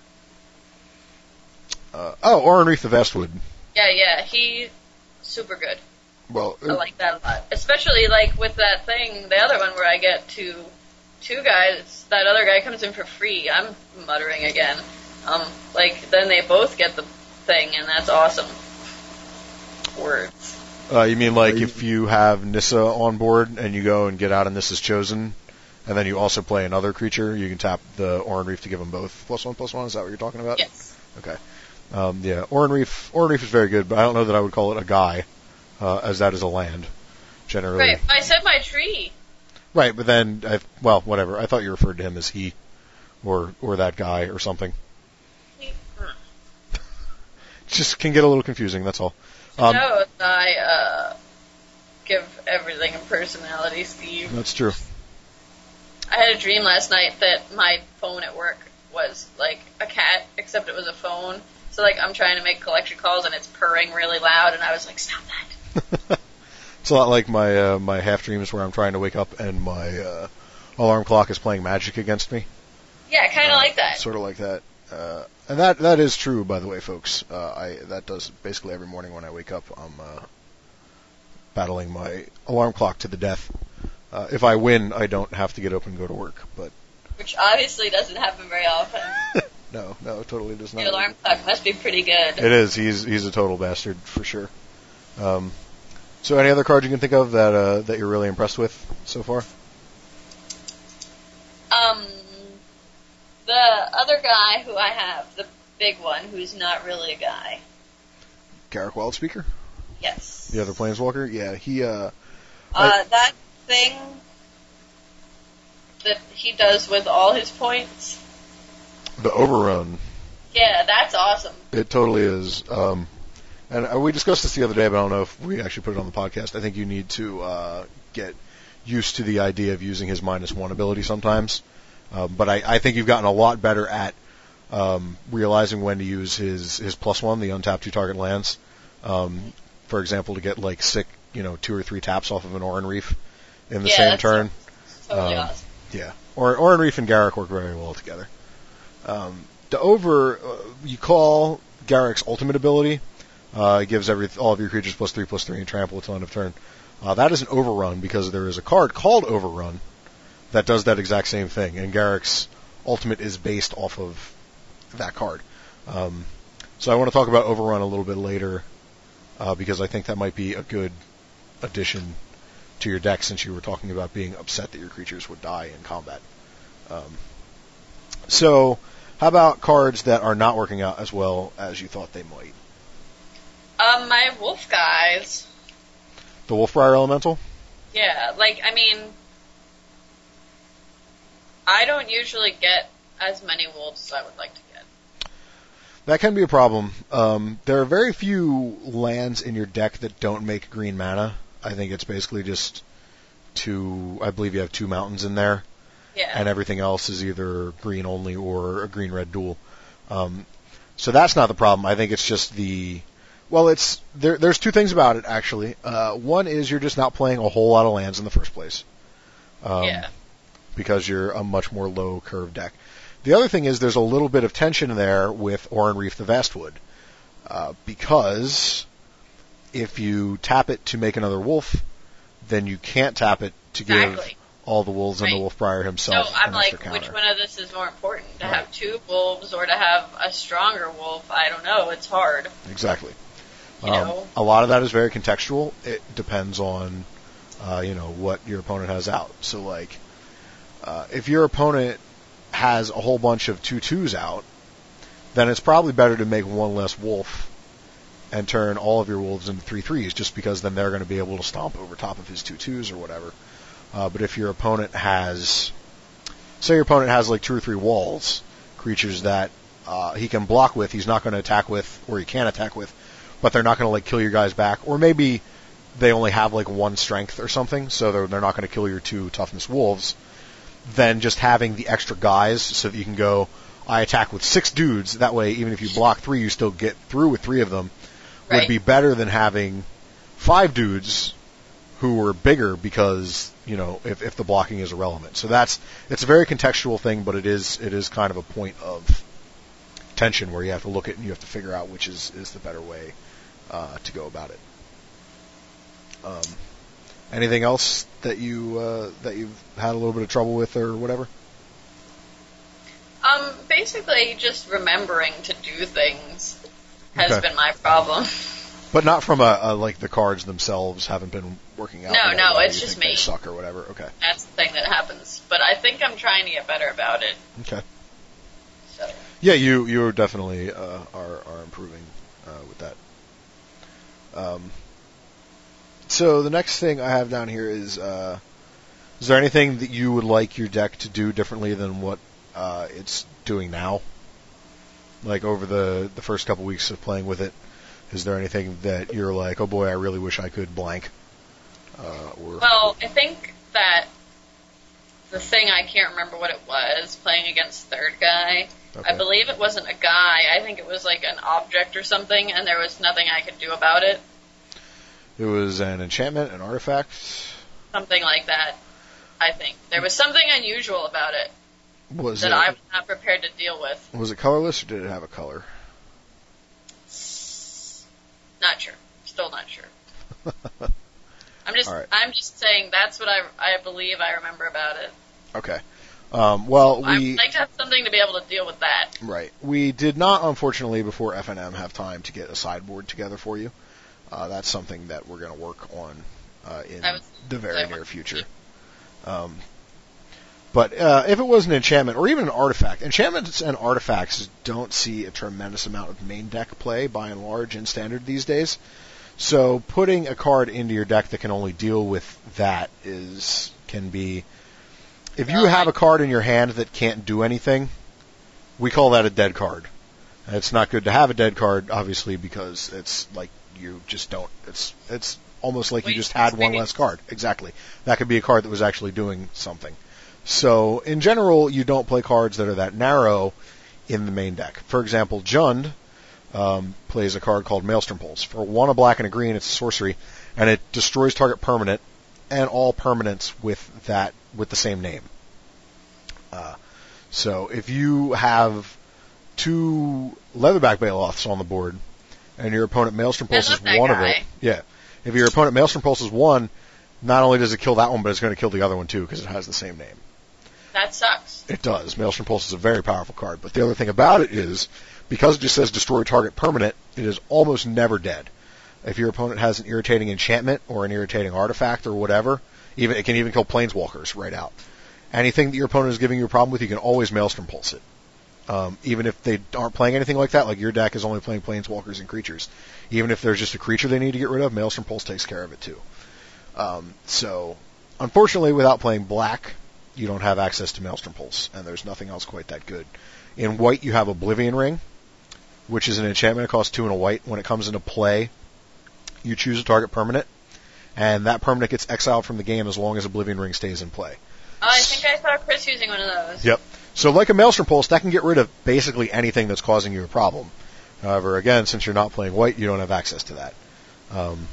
Uh, oh, Orenreath the Vastwood. Yeah, yeah, he super good. Well, I like that a lot. Especially like with that thing, the other one where I get to two guys, that other guy comes in for free. I'm muttering again. Um, like then they both get the thing, and that's awesome. Words. Uh, you mean like if you have Nissa on board and you go and get out of Nissa's Chosen, and then you also play another creature, you can tap the Oran Reef to give them both plus one, plus one. Is that what you're talking about? Yes. Okay. Um, yeah, Oran Reef, Oran Reef is very good, but I don't know that I would call it a guy, uh, as that is a land, generally. Right, I said my tree. Right, but then, I, well, whatever. I thought you referred to him as he, or or that guy, or something. Just can get a little confusing, that's all. Um, no, I uh, give everything a personality, Steve. That's true. I had a dream last night that my phone at work was like a cat, except it was a phone. So like I'm trying to make collection calls and it's purring really loud, and I was like, stop that. It's a lot like my uh, my half dreams where I'm trying to wake up and my uh, alarm clock is playing Magic against me. Yeah, kind of uh, like that. Sort of like that. Uh, and that that is true, by the way, folks. Uh, I that does basically every morning when I wake up. I'm uh, battling my alarm clock to the death. Uh, if I win, I don't have to get up and go to work, but. Which obviously doesn't happen very often. no, no, it totally does not. The alarm clock must be pretty good. It is. He's he's a total bastard for sure. Um, so, any other cards you can think of that uh, that you're really impressed with so far? Um, the other guy who I have, the big one, who's not really a guy. Garruk Wildspeaker? Yes. The other Planeswalker? Yeah, he. Uh, uh, I, that thing that he does with all his points. The Overrun. Yeah, that's awesome. It totally is. Um, and uh, we discussed this the other day, but I don't know if we actually put it on the podcast. I think you need to uh, get used to the idea of using his minus one ability sometimes. Um, but I, I think you've gotten a lot better at um, realizing when to use his, his plus one, the untap two target lands. Um, for example, to get like sick, you know, two or three taps off of an Oran Reef in the yeah, same that's turn. Totally um, awesome. Yeah. Or Oran Reef and Garruk work very well together. Um, the over, uh, you call Garruk's ultimate ability. Uh, it gives every all of your creatures plus three, plus three, and trample until end of turn. Uh, that is an overrun because there is a card called Overrun that does that exact same thing, and Garruk's ultimate is based off of that card. Um, so I want to talk about Overrun a little bit later uh, because I think that might be a good addition to your deck since you were talking about being upset that your creatures would die in combat. Um, so, how about cards that are not working out as well as you thought they might? Um, my wolf guys. The Wolfbriar Elemental? Yeah, like, I mean, I don't usually get as many wolves as I would like to get. That can be a problem. Um, there are very few lands in your deck that don't make green mana. I think it's basically just two, I believe you have two mountains in there. Yeah. And everything else is either green only or a green-red dual. Um, so that's not the problem. I think it's just the, well, it's, there, there's two things about it, actually. Uh, one is you're just not playing a whole lot of lands in the first place. Um, yeah. Because you're a much more low curve deck. The other thing is there's a little bit of tension there with Oran Reef the Vastwood. Uh, because if you tap it to make another wolf, then you can't tap it to give Exactly. all the wolves Right. and the Wolfbriar himself So I'm an like, extra which counter. one of this is more important? To Right. have two wolves or to have a stronger wolf? I don't know. It's hard. Exactly. You Um, know? a lot of that is very contextual. It depends on, uh, you know, what your opponent has out. So, like, uh, if your opponent has a whole bunch of two twos out, then it's probably better to make one less wolf and turn all of your wolves into three threes, just because then they're going to be able to stomp over top of his two twos or whatever. Uh, but if your opponent has, say your opponent has like two or three walls, creatures that uh, he can block with, he's not going to attack with, or he can attack with, but they're not going to like kill your guys back, or maybe they only have like one strength or something, so they're, they're not going to kill your two toughness wolves, then just having the extra guys so that you can go, I attack with six dudes, that way even if you block three, you still get through with three of them, Right. would be better than having five dudes who were bigger because, you know, if, if the blocking is irrelevant. So that's, it's a very contextual thing, but it is, it is kind of a point of tension where you have to look at and you have to figure out which is, is the better way uh, to go about it. Um, anything else that you, uh, that you've had a little bit of trouble with or whatever? Um, basically, just remembering to do things has Okay. been my problem. But not from a, a like the cards themselves haven't been working out. No, right? no, Why it's you just think they me. Suck or whatever. Okay. That's the thing that happens. But I think I'm trying to get better about it. Okay. So. Yeah, you you definitely uh, are are improving uh, with that. Um. So the next thing I have down here is: uh, is there anything that you would like your deck to do differently than what uh, it's doing now? Like over the the first couple weeks of playing with it. Is there anything that you're like, oh boy, I really wish I could blank? Uh, or Well, I think that the thing, I can't remember what it was, playing against third guy. Okay. I believe it wasn't a guy. I think it was like an object or something, and there was nothing I could do about it. It was an enchantment, an artifact? Something like that, I think. There was something unusual about it Was that it, I was not prepared to deal with. Was it colorless or did it have a color? Not sure. Still not sure. I'm just All right. I'm just saying that's what I, I believe I remember about it. Okay. Um, well, I we would like to have something to be able to deal with that. right. We did not, unfortunately, before F N M, have time to get a sideboard together for you. Uh, that's something that we're going to work on uh, in I was- the very I near was- future. Um, but uh, if it was an enchantment or even an artifact, enchantments and artifacts don't see a tremendous amount of main deck play by and large in Standard these days. So putting a card into your deck that can only deal with that is can be. If you Well, have I- a card in your hand that can't do anything, we call that a dead card. And it's not good to have a dead card, obviously, because it's like you just don't. It's it's almost like you Waste just had one space. less card. Exactly. That could be a card that was actually doing something. So in general, you don't play cards that are that narrow in the main deck. For example, Jund um, plays a card called Maelstrom Pulse. For one, a black and a green, it's a sorcery, and it destroys target permanent and all permanents with that with the same name. Uh, so if you have two Leatherback Baloths on the board, and your opponent Maelstrom I Pulses love that one of guy. it, yeah. If your opponent Maelstrom Pulses one, not only does it kill that one, but it's going to kill the other one too because it has the same name. That sucks. It does. Maelstrom Pulse is a very powerful card, but the other thing about it is, because it just says destroy target permanent, it is almost never dead. If your opponent has an irritating enchantment or an irritating artifact or whatever, even it can even kill planeswalkers right out. Anything that your opponent is giving you a problem with, you can always Maelstrom Pulse it. Um, even if they aren't playing anything like that, like your deck is only playing planeswalkers and creatures. Even if there's just a creature they need to get rid of, Maelstrom Pulse takes care of it too. Um, so, unfortunately, without playing black, you don't have access to Maelstrom Pulse, and there's nothing else quite that good. In white, you have Oblivion Ring, which is an enchantment. It costs two and a white. When it comes into play, you choose a target permanent, and that permanent gets exiled from the game as long as Oblivion Ring stays in play. Oh, I think I saw Chris using one of those. Yep. So like a Maelstrom Pulse, that can get rid of basically anything that's causing you a problem. However, again, since you're not playing white, you don't have access to that. Um,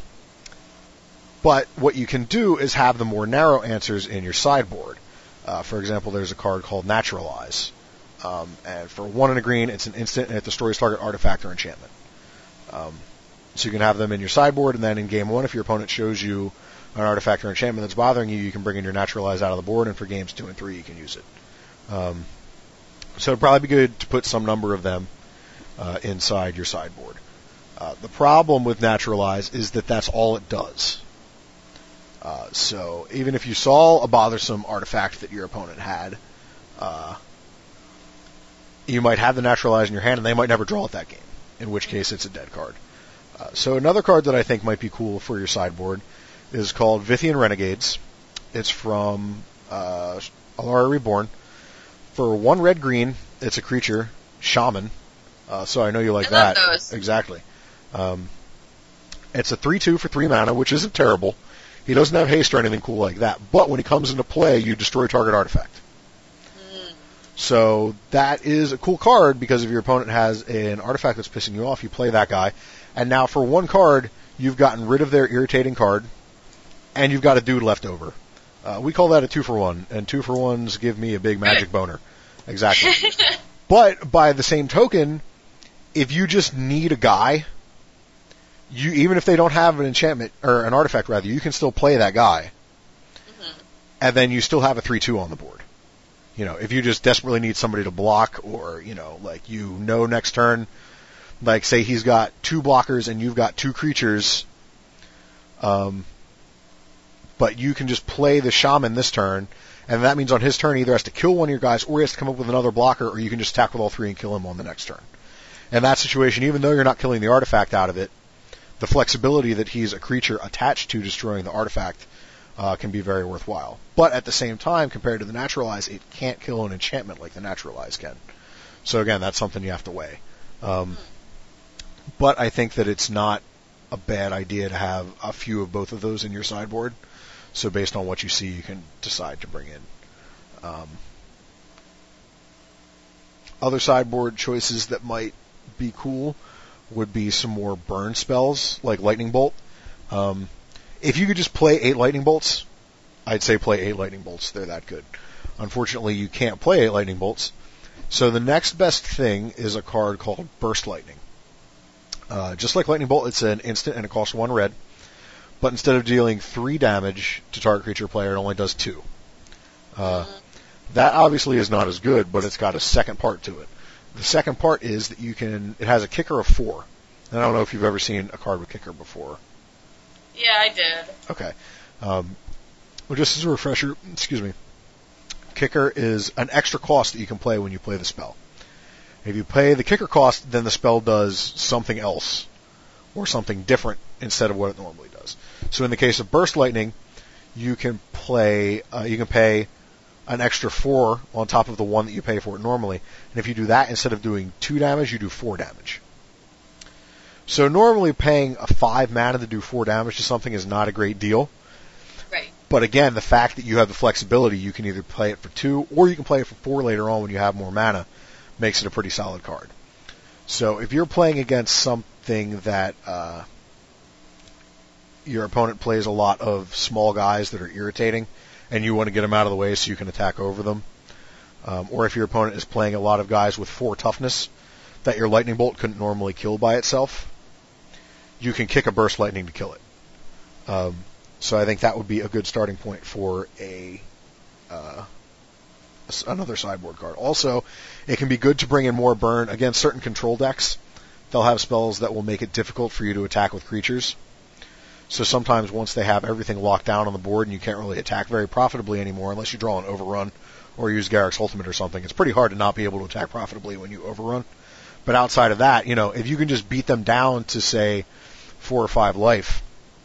but what you can do is have the more narrow answers in your sideboard. Uh, for example, there's a card called Naturalize. Um, and for one and a green, it's an instant, and it destroys target artifact or enchantment. Um, so you can have them in your sideboard, and then in game one, if your opponent shows you an artifact or enchantment that's bothering you, you can bring in your Naturalize out of the board, and for games two and three, you can use it. Um, so it'd probably be good to put some number of them uh, inside your sideboard. Uh, the problem with Naturalize is that that's all it does. Uh, so even if you saw a bothersome artifact that your opponent had, uh, you might have the Naturalize in your hand, and they might never draw it that game, in which case it's a dead card. Uh, so another card that I think might be cool for your sideboard is called Vithian Renegades. It's from uh, Alara Reborn. For one red green, it's a creature, Shaman. Uh, so I know you like I love that. those. Exactly. Um, it's a three two for three mana, which isn't terrible. He doesn't have haste or anything cool like that. But when he comes into play, you destroy target artifact. Mm. So that is a cool card because if your opponent has an artifact that's pissing you off, you play that guy. And now for one card, you've gotten rid of their irritating card, and you've got a dude left over. Uh, we call that a two for one, and two for ones give me a big magic boner. Exactly. But by the same token, if you just need a guy, you even if they don't have an enchantment or an artifact rather, you can still play that guy, Mm-hmm. and then you still have a three two on the board. You know, if you just desperately need somebody to block, or you know, like you know, next turn Like, say he's got two blockers and you've got two creatures, um, but you can just play the shaman this turn, and that means on his turn he either has to kill one of your guys or he has to come up with another blocker, or you can just attack with all three and kill him on the next turn. In that situation, even though you're not killing the artifact out of it, the flexibility that he's a creature attached to destroying the artifact uh, can be very worthwhile. But at the same time, compared to the Naturalize, it can't kill an enchantment like the Naturalize can. So again, that's something you have to weigh. Um, but I think that it's not a bad idea to have a few of both of those in your sideboard. So based on what you see, you can decide to bring in. Um, other sideboard choices that might be cool would be some more burn spells, like Lightning Bolt. Um, if you could just play eight Lightning Bolts, I'd say play eight Lightning Bolts. They're that good. Unfortunately, you can't play eight Lightning Bolts. So the next best thing is a card called Burst Lightning. Uh, just like Lightning Bolt, it's an instant and it costs one red. But instead of dealing three damage to target creature or player, it only does two. Uh, that obviously is not as good, but it's got a second part to it. The second part is that you can, it has a kicker of four. And I don't know if you've ever seen a card with kicker before. Yeah, I did. Okay. Um, well, just as a refresher, excuse me, kicker is an extra cost that you can play when you play the spell. If you pay the kicker cost, then the spell does something else or something different instead of what it normally does. So in the case of Burst Lightning, you can play, uh, you can pay an extra four on top of the one that you pay for it normally. And if you do that, instead of doing two damage, you do four damage. So normally paying a five mana to do four damage to something is not a great deal. Right. But again, the fact that you have the flexibility, you can either play it for two or you can play it for four later on when you have more mana, makes it a pretty solid card. So if you're playing against something that uh, your opponent plays a lot of small guys that are irritating, and you want to get them out of the way so you can attack over them, um, or if your opponent is playing a lot of guys with four toughness that your Lightning Bolt couldn't normally kill by itself, you can kick a Burst Lightning to kill it. Um, so I think that would be a good starting point for a uh, another sideboard card. Also, it can be good to bring in more burn against certain control decks. They'll have spells that will make it difficult for you to attack with creatures. So sometimes once they have everything locked down on the board and you can't really attack very profitably anymore unless you draw an Overrun or use Garruk's Ultimate or something, it's pretty hard to not be able to attack profitably when you Overrun. But outside of that, you know, if you can just beat them down to, say, four or five life,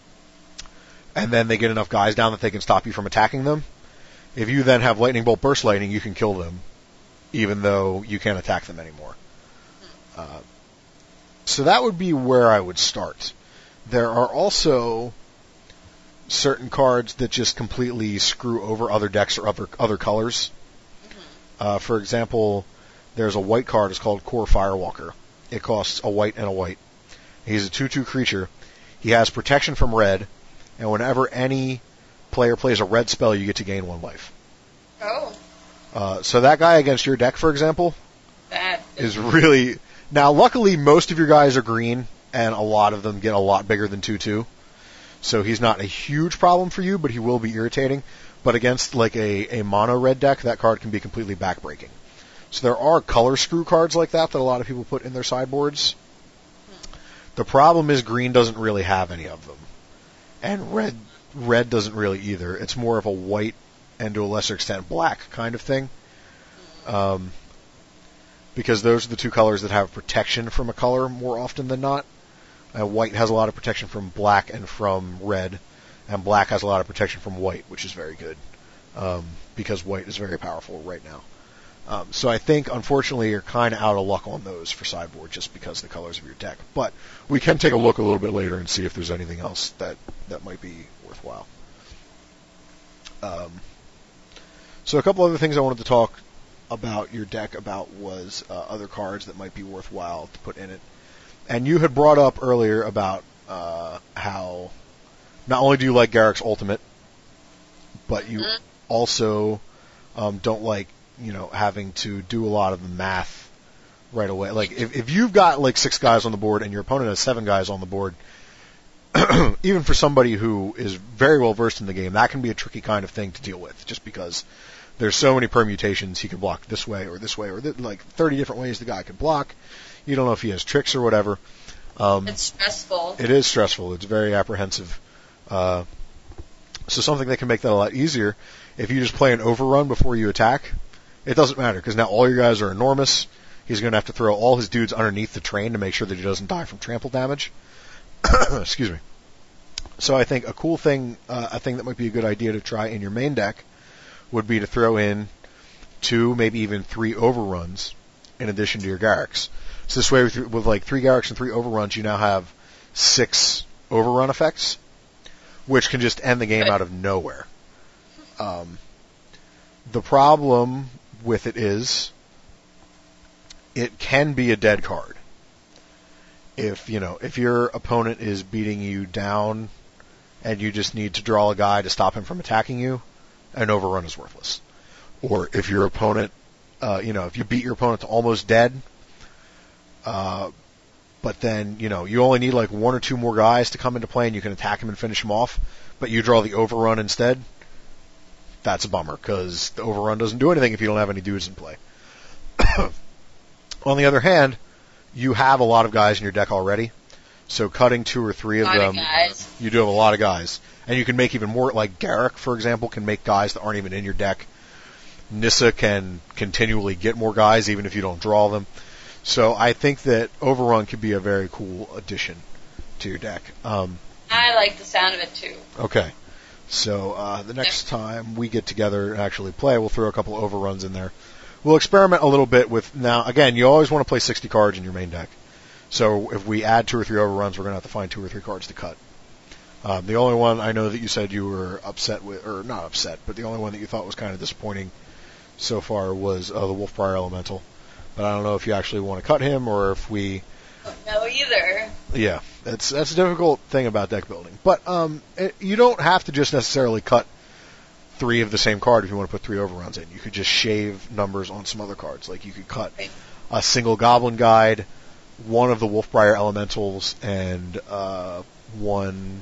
and then they get enough guys down that they can stop you from attacking them, if you then have Lightning Bolt Burst Lightning, you can kill them, even though you can't attack them anymore. Uh, so that would be where I would start. There are also certain cards that just completely screw over other decks or other other colors. Uh, for example, there's a white card. It's called Core Firewalker. It costs a white and a white. He's a two two creature. He has protection from red, and whenever any player plays a red spell, you get to gain one life. Oh. Uh, so that guy against your deck, for example, That is really... Now, luckily, most of your guys are green, and a lot of them get a lot bigger than two two. So he's not a huge problem for you, but he will be irritating. But against like a, a mono red deck, that card can be completely backbreaking. So there are color screw cards like that that a lot of people put in their sideboards. The problem is green doesn't really have any of them. And red red doesn't really either. It's more of a white and to a lesser extent black kind of thing. Um, because those are the two colors that have protection from a color more often than not. Uh, white has a lot of protection from black and from red, and black has a lot of protection from white, which is very good, um, because white is very powerful right now. Um, so I think, unfortunately, you're kind of out of luck on those for sideboard just because of the colors of your deck. But we can take a look a little bit later and see if there's anything else that, that might be worthwhile. Um, so a couple other things I wanted to talk about your deck about was uh, other cards that might be worthwhile to put in it. And you had brought up earlier about uh, how not only do you like Garruk's Ultimate, but you mm-hmm. also um, don't like, you know, having to do a lot of the math right away. Like, if, if you've got, like, six guys on the board and your opponent has seven guys on the board, even for somebody who is very well versed in the game, that can be a tricky kind of thing to deal with, just because there's so many permutations. He could block this way or this way, or th- like thirty different ways the guy could block. You don't know if he has tricks or whatever. Um, It's stressful. it is stressful. It's very apprehensive. Uh, so something that can make that a lot easier, if you just play an overrun before you attack, it doesn't matter, because now all your guys are enormous. He's going to have to throw all his dudes underneath the train to make sure that he doesn't die from trample damage. Excuse me. So I think a cool thing, uh, a thing that might be a good idea to try in your main deck would be to throw in two, maybe even three overruns in addition to your Garrux. So this way, with, with like three Garrux and three overruns, you now have six overrun effects, which can just end the game out of nowhere. Um, the problem with it is, it can be a dead card. If, you know, if your opponent is beating you down and you just need to draw a guy to stop him from attacking you, an overrun is worthless. Or if your opponent, uh, you know, if you beat your opponent to almost dead, uh, but then, you know, you only need like one or two more guys to come into play and you can attack him and finish him off, but you draw the overrun instead, that's a bummer, because the overrun doesn't do anything if you don't have any dudes in play. On the other hand, you have a lot of guys in your deck already, so cutting two or three of A lot them, of guys. you do have a lot of guys. And you can make even more, like Garruk, for example, can make guys that aren't even in your deck. Nissa can continually get more guys even if you don't draw them. So I think that Overrun could be a very cool addition to your deck. Um, I like the sound of it too. okay. So uh, the next time we get together and actually play, we'll throw a couple overruns in there. We'll experiment a little bit with, now, again, you always want to play sixty cards in your main deck. So if we add two or three overruns, we're going to have to find two or three cards to cut. Um, the only one I know that you said you were upset with, or not upset, but the only one that you thought was kind of disappointing so far was uh, the Wolfbriar Elemental. But I don't know if you actually want to cut him or if we... No, either. Yeah, that's that's a difficult thing about deck building. But um, it, you don't have to just necessarily cut three of the same card if you want to put three overruns in. You could just shave numbers on some other cards. Like you could cut Right. a single Goblin Guide, one of the Wolfbriar Elementals, and uh, one...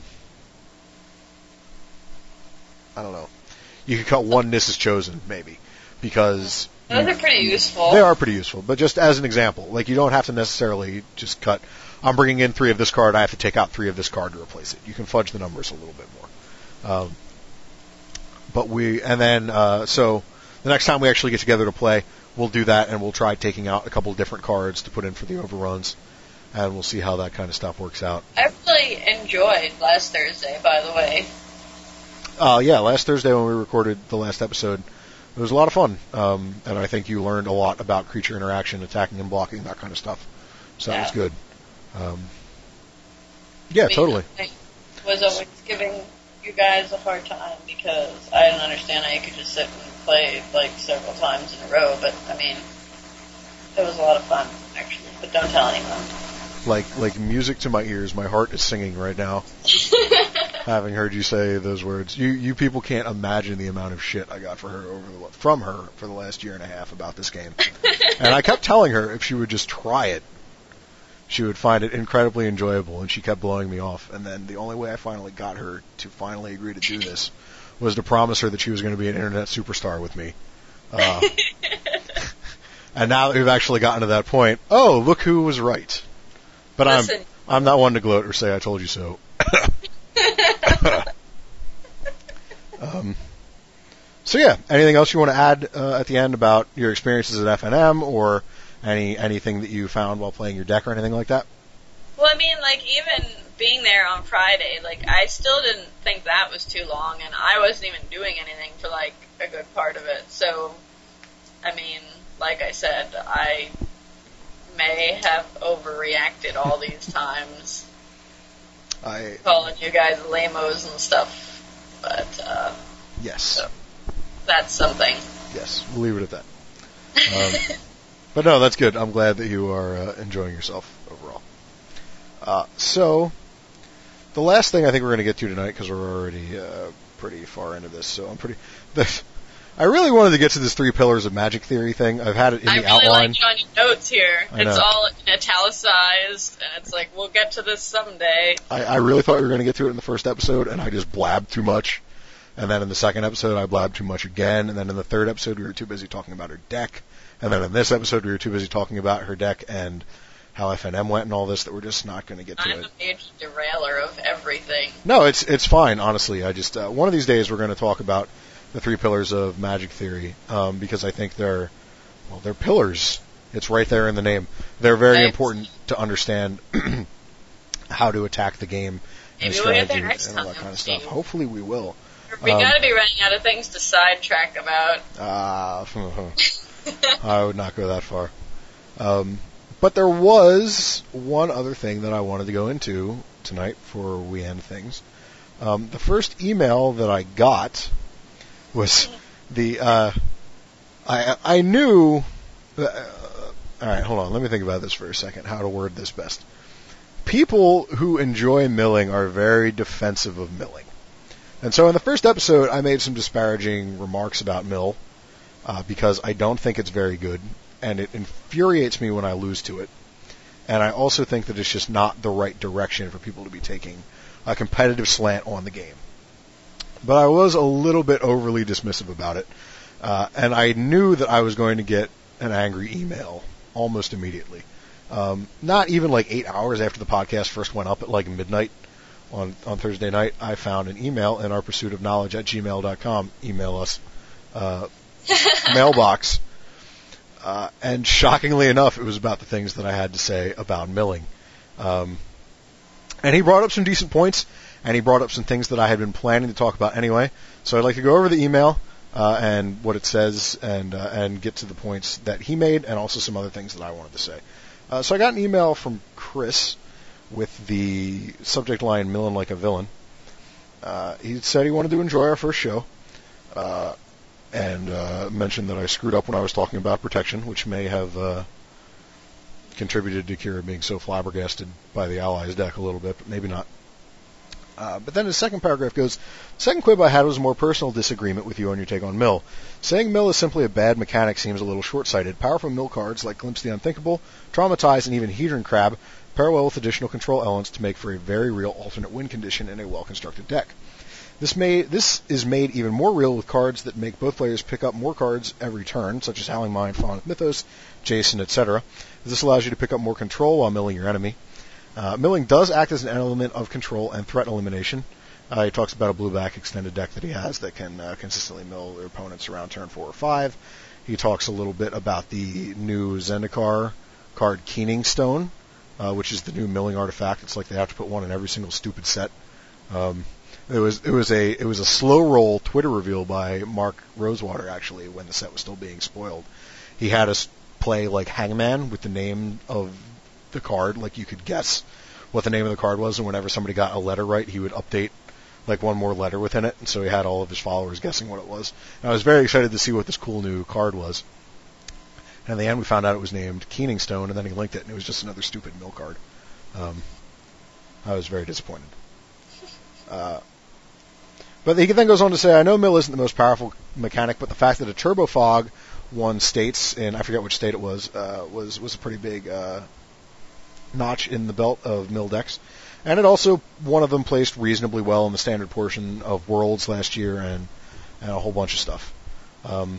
I don't know. You could cut one Nissa's Chosen, maybe, because... Those you, are pretty useful. They are pretty useful, but just as an example, like you don't have to necessarily just cut, I'm bringing in three of this card, I have to take out three of this card to replace it. You can fudge the numbers a little bit more. Um, but we, and then, uh, so the next time we actually get together to play, we'll do that and we'll try taking out a couple of different cards to put in for the overruns, and we'll see how that kind of stuff works out. I really enjoyed last Thursday, by the way. Uh, yeah, last Thursday when we recorded the last episode, it was a lot of fun, um, and I think you learned a lot about creature interaction, attacking and blocking, that kind of stuff. So Yeah. that was good. Um, yeah, I mean, totally. I was always giving you guys a hard time because I didn't understand how you could just sit and play like several times in a row, but I mean, it was a lot of fun, actually, but don't tell anyone. Like like music to my ears, my heart is singing right now, having heard you say those words. You you people can't imagine the amount of shit I got for her over the, from her for the last year and a half about this game. And I kept telling her if she would just try it, she would find it incredibly enjoyable, and she kept blowing me off. And then the only way I finally got her to finally agree to do this was to promise her that she was going to be an internet superstar with me. Uh, and now that we've actually gotten to that point, oh, look who was right. But Listen. I'm I'm not one to gloat or say I told you so. um, so yeah, anything else you want to add uh, at the end about your experiences at F N M or any anything that you found while playing your deck or anything like that? Well, I mean, like, even being there on Friday, like, I still didn't think that was too long, and I wasn't even doing anything for, like, a good part of it. So, I mean, like I said, I may have overreacted all these times, I calling you guys lamos and stuff, but, uh, yes, so that's something. yes, we'll leave it at that. Um, but no, that's good. I'm glad that you are uh, enjoying yourself overall. Uh, so, the last thing I think we're going to get to tonight, because we're already uh, pretty far into this, so I'm pretty... The, I really wanted to get to this three pillars of magic theory thing. I've had it in I the really outline. like you on your notes here. I It's know. all in italicized, and it's like, we'll get to this someday. I, I really thought we were going to get to it in the first episode, and I just blabbed too much. And then in the second episode, I blabbed too much again. And then in the third episode, we were too busy talking about her deck. And then in this episode, we were too busy talking about her deck and how F N M went and all this that we're just not going to get to I'm it. a major derailer of everything. No, it's it's fine, honestly. I just uh, one of these days we're going to talk about the three pillars of Magic Theory um, because I think they're well, they're pillars. It's right there in the name. They're very Right. important to understand how to attack the game and Maybe we'll get strategy there next and all that time, kind of Steve. stuff. Hopefully we will. We Um, gotta be running out of things to sidetrack about. Uh, I would not go that far. Um, but there was one other thing that I wanted to go into tonight before we end things. Um, the first email that I got was the, uh, I, I knew, that, uh, alright, hold on, let me think about this for a second, how to word this best. People who enjoy milling are very defensive of milling. And so in the first episode, I made some disparaging remarks about mill, uh, because I don't think it's very good, and it infuriates me when I lose to it. And I also think that it's just not the right direction for people to be taking a competitive slant on the game. But I was a little bit overly dismissive about it, uh, and I knew that I was going to get an angry email almost immediately. Um, not even like eight hours after the podcast first went up at like midnight on, on Thursday night, I found an email in our pursuit of knowledge at gmail dot com. Email us. Uh, mailbox. Uh, and shockingly enough, it was about the things that I had to say about milling. Um, and he brought up some decent points, and he brought up some things that I had been planning to talk about anyway. So I'd like to go over the email uh, and what it says, and uh, and get to the points that he made, and also some other things that I wanted to say. Uh, so I got an email from Chris with the subject line "Milling Like a Villain." Uh, he said he wanted to enjoy our first show. Uh, and uh, mentioned that I screwed up when I was talking about protection, which may have uh, contributed to Kira being so flabbergasted by the Allies deck a little bit, but maybe not. Uh, but then the second paragraph goes, the second quib I had was a more personal disagreement with you on your take on mill. Saying mill is simply a bad mechanic seems a little short-sighted. Powerful mill cards like Glimpse the Unthinkable, Traumatize, and even Hedron Crab pair well with additional control elements to make for a very real alternate win condition in a well-constructed deck. This made this is made even more real with cards that make both players pick up more cards every turn, such as Howling Mind, Fawn of Mythos, Jason, et cetera. This allows you to pick up more control while milling your enemy. Uh, milling does act as an element of control and threat elimination. Uh, he talks about a blue-back extended deck that he has that can uh, consistently mill their opponents around turn four or five. He talks a little bit about the new Zendikar card Keening Stone, uh, which is the new milling artifact. It's like they have to put one in every single stupid set. Um, It was it was a it was a slow roll Twitter reveal by Mark Rosewater actually when the set was still being spoiled. He had us play like Hangman with the name of the card, like you could guess what the name of the card was, and whenever somebody got a letter right, he would update like one more letter within it, and so he had all of his followers guessing what it was. And I was very excited to see what this cool new card was. And in the end, we found out it was named Keening Stone, and then he linked it, and it was just another stupid mill card. Um, I was very disappointed. Uh, But he then goes on to say, I know mill isn't the most powerful mechanic, but the fact that a Turbo Fog won states, in I forget which state it was, uh, was was a pretty big uh, notch in the belt of mill decks. And it also, one of them placed reasonably well in the standard portion of Worlds last year and, and a whole bunch of stuff. Um,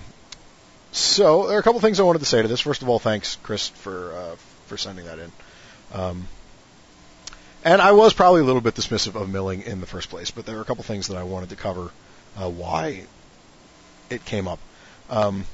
so there are a couple things I wanted to say to this. First of all, thanks, Chris, for uh, for sending that in. Um, And I was probably a little bit dismissive of milling in the first place, but there are a couple things that I wanted to cover uh, why it came up. Um,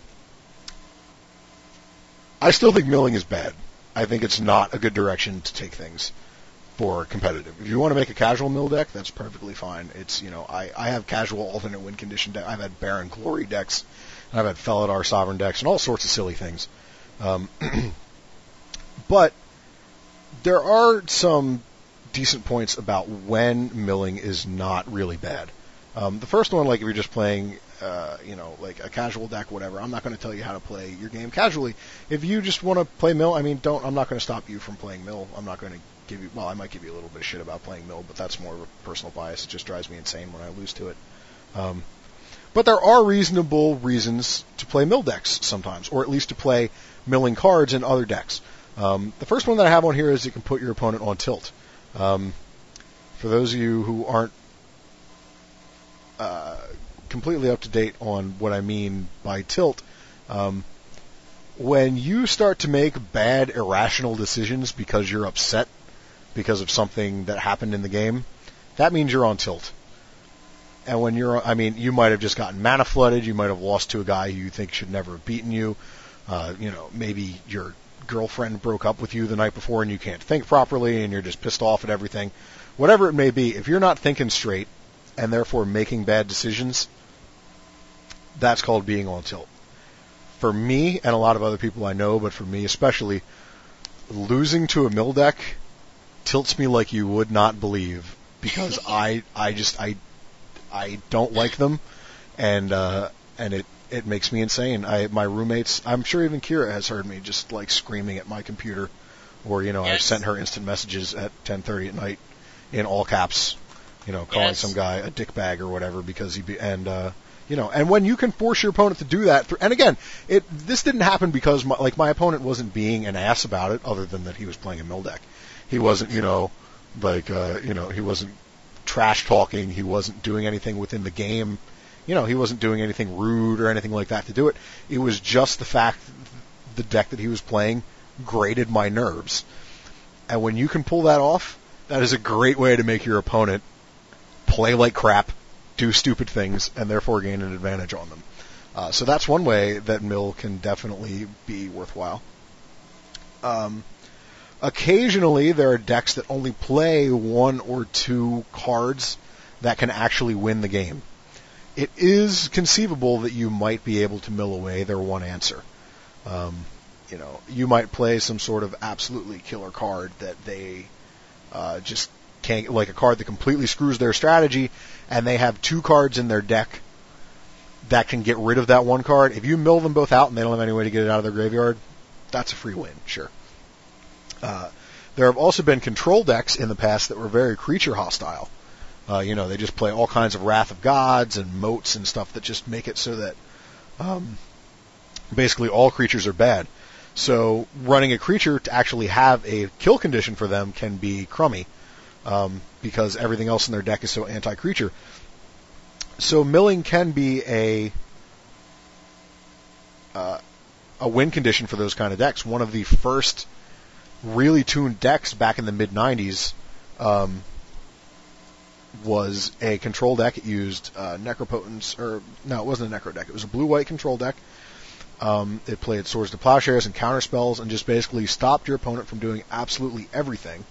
I still think milling is bad. I think it's not a good direction to take things for competitive. If you want to make a casual mill deck, that's perfectly fine. It's, you know, I, I have casual alternate win condition decks. I've had Baron Glory decks, and I've had Felidar Sovereign decks, and all sorts of silly things. Um, but there are some decent points about when milling is not really bad. Um, the first one, like if you're just playing, uh, you know, like a casual deck, whatever, I'm not going to tell you how to play your game casually. If you just want to play mill, I mean, don't. I'm not going to stop you from playing mill. I'm not going to give you. Well, I might give you a little bit of shit about playing mill, but that's more of a personal bias. It just drives me insane when I lose to it. Um, but there are reasonable reasons to play mill decks sometimes, or at least to play milling cards in other decks. Um, the first one that I have on here is it can put your opponent on tilt. Um, for those of you who aren't uh, completely up to date on what I mean by tilt, um, when you start to make bad, irrational decisions because you're upset because of something that happened in the game, that means you're on tilt. And when you're, I mean, you might have just gotten mana flooded, you might have lost to a guy who you think should never have beaten you, uh, you know, maybe your girlfriend broke up with you the night before and you can't think properly and you're just pissed off at everything. Whatever it may be, if you're not thinking straight and therefore making bad decisions, that's called being on tilt. For me, and a lot of other people I know, but for me especially, losing to a mill deck tilts me like you would not believe, because I I just I I don't like them, and uh, and it, it makes me insane. I my roommates, I'm sure even Kira has heard me just like screaming at my computer, or you know yes. I've sent her instant messages at ten thirty at night in all caps, you know, calling yes. some guy a dickbag or whatever because he be, and uh, you know, and when you can force your opponent to do that, through, and again, it this didn't happen because my, like my opponent wasn't being an ass about it, other than that he was playing a mill deck. He wasn't, you know, like uh, you know, he wasn't trash talking. He wasn't doing anything within the game. You know, he wasn't doing anything rude or anything like that to do it. It was just the fact that the deck that he was playing grated my nerves. And when you can pull that off, that is a great way to make your opponent play like crap, do stupid things, and therefore gain an advantage on them. Uh, so that's one way that mill can definitely be worthwhile. Um, occasionally, there are decks that only play one or two cards that can actually win the game. It is conceivable that you might be able to mill away their one answer. Um, you know, you might play some sort of absolutely killer card that they uh, just can't, like a card that completely screws their strategy, and they have two cards in their deck that can get rid of that one card. If you mill them both out and they don't have any way to get it out of their graveyard, that's a free win, sure. Uh, there have also been control decks in the past that were very creature hostile. Uh, you know, they just play all kinds of Wrath of Gods and moats and stuff that just make it so that um, basically all creatures are bad. So running a creature to actually have a kill condition for them can be crummy, um, because everything else in their deck is so anti-creature. So milling can be a uh, a win condition for those kind of decks. One of the first really tuned decks back in the mid nineties um, was a control deck. It used uh, Necropotence, or no, it wasn't a Necro deck. It was a blue-white control deck. Um, it played Swords to Plowshares and counterspells and just basically stopped your opponent from doing absolutely everything.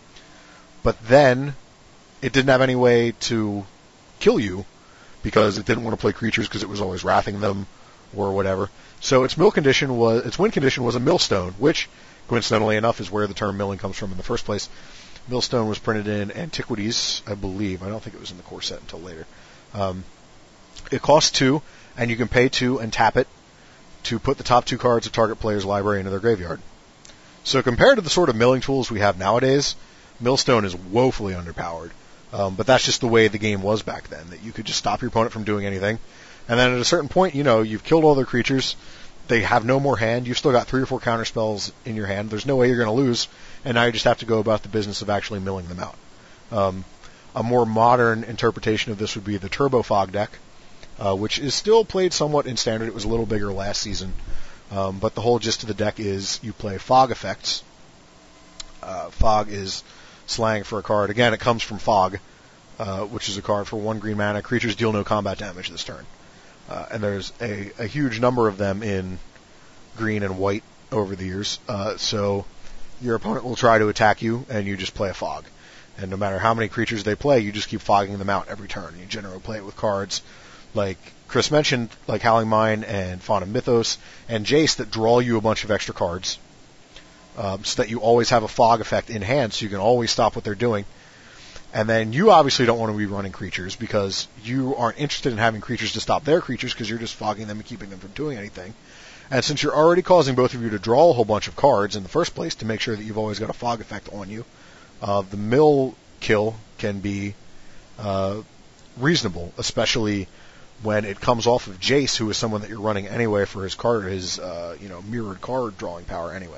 But then it didn't have any way to kill you because it didn't want to play creatures because it was always wrathing them or whatever. So its mill condition was, its win condition was a millstone, which coincidentally enough is where the term milling comes from in the first place. Millstone was printed in Antiquities, I believe. I don't think it was in the core set until later. Um, it costs two, and you can pay two and tap it to put the top two cards of target player's library into their graveyard. So compared to the sort of milling tools we have nowadays, Millstone is woefully underpowered. Um, but that's just the way the game was back then, that you could just stop your opponent from doing anything. And then at a certain point, you know, you've killed all their creatures, they have no more hand, you've still got three or four counterspells in your hand, there's no way you're going to lose, and now you just have to go about the business of actually milling them out. Um, a more modern interpretation of this would be the Turbo Fog deck, Uh, which is still played somewhat in Standard. It was a little bigger last season. Um, but the whole gist of the deck is you play Fog effects. Uh, fog is slang for a card. Again, it comes from Fog, uh, which is a card for one green mana. Creatures deal no combat damage this turn. Uh, and there's a, a huge number of them in green and white over the years. Uh, so your opponent will try to attack you, and you just play a Fog. And no matter how many creatures they play, you just keep fogging them out every turn. You generally play it with cards like Chris mentioned, like Howling Mine and Fawn of Mythos and Jace, that draw you a bunch of extra cards, um, so that you always have a fog effect in hand, so you can always stop what they're doing. And then you obviously don't want to be running creatures because you aren't interested in having creatures to stop their creatures because you're just fogging them and keeping them from doing anything. And since you're already causing both of you to draw a whole bunch of cards in the first place to make sure that you've always got a fog effect on you, uh, the mill kill can be uh, reasonable, especially when it comes off of Jace, who is someone that you're running anyway for his card, his uh, you know mirrored card drawing power anyway.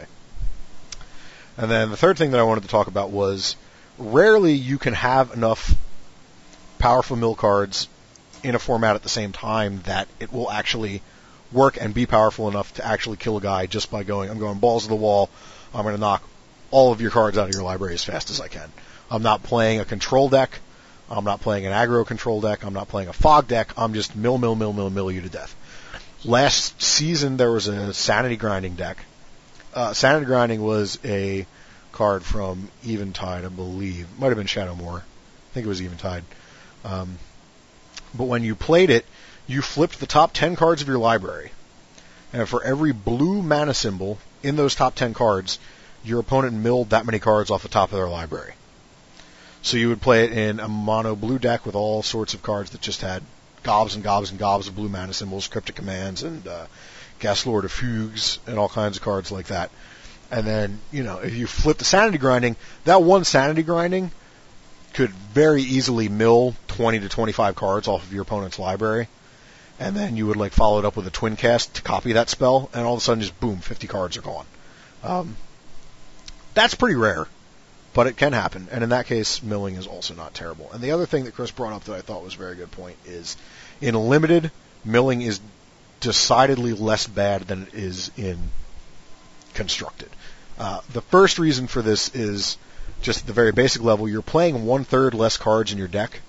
And then the third thing that I wanted to talk about was rarely you can have enough powerful mill cards in a format at the same time that it will actually work and be powerful enough to actually kill a guy just by going, I'm going balls to the wall, I'm going to knock all of your cards out of your library as fast as I can. I'm not playing a control deck, I'm not playing an aggro control deck, I'm not playing a fog deck, I'm just mill, mill, mill, mill, mill you to death. Last season there was a Sanity Grinding deck. Uh, Sanity Grinding was a card from Eventide, I believe. Might have been Shadowmoor. I think it was Eventide. Um, but when you played it, you flipped the top ten cards of your library. And for every blue mana symbol in those top ten cards, your opponent milled that many cards off the top of their library. So you would play it in a mono blue deck with all sorts of cards that just had gobs and gobs and gobs of blue mana symbols, cryptic commands, and uh, Gaslord of Fugues, and all kinds of cards like that. And then, you know, if you flip the Sanity Grinding, that one Sanity Grinding could very easily mill twenty to twenty-five cards off of your opponent's library. And then you would, like, follow it up with a Twin Cast to copy that spell, and all of a sudden just, boom, fifty cards are gone. Um, that's pretty rare, but it can happen. And in that case, milling is also not terrible. And the other thing that Chris brought up that I thought was a very good point is, in Limited, milling is decidedly less bad than it is in Constructed. Uh, the first reason for this is just at the very basic level, you're playing one-third less cards in your deck,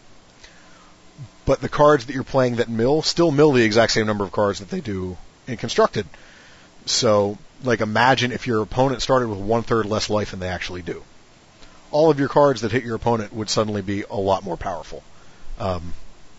but the cards that you're playing that mill still mill the exact same number of cards that they do in Constructed. So, like, imagine if your opponent started with one-third less life than they actually do. All of your cards that hit your opponent would suddenly be a lot more powerful. Um,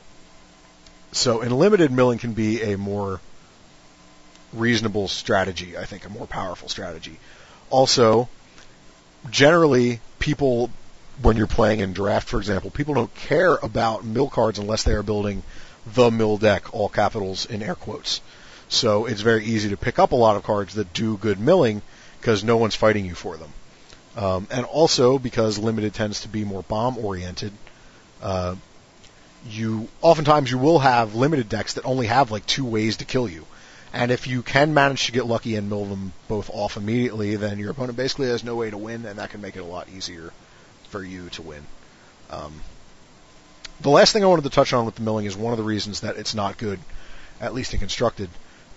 so, in Limited, milling can be a more reasonable strategy, I think, a more powerful strategy. Also, generally, people, when you're playing in Draft, for example, people don't care about mill cards unless they are building the mill deck, all capitals in air quotes. So it's very easy to pick up a lot of cards that do good milling because no one's fighting you for them. Um, and also, because Limited tends to be more bomb-oriented, uh, you oftentimes you will have Limited decks that only have like two ways to kill you. And if you can manage to get lucky and mill them both off immediately, then your opponent basically has no way to win, and that can make it a lot easier for you to win. Um, the last thing I wanted to touch on with the milling is one of the reasons that it's not good, at least in Constructed.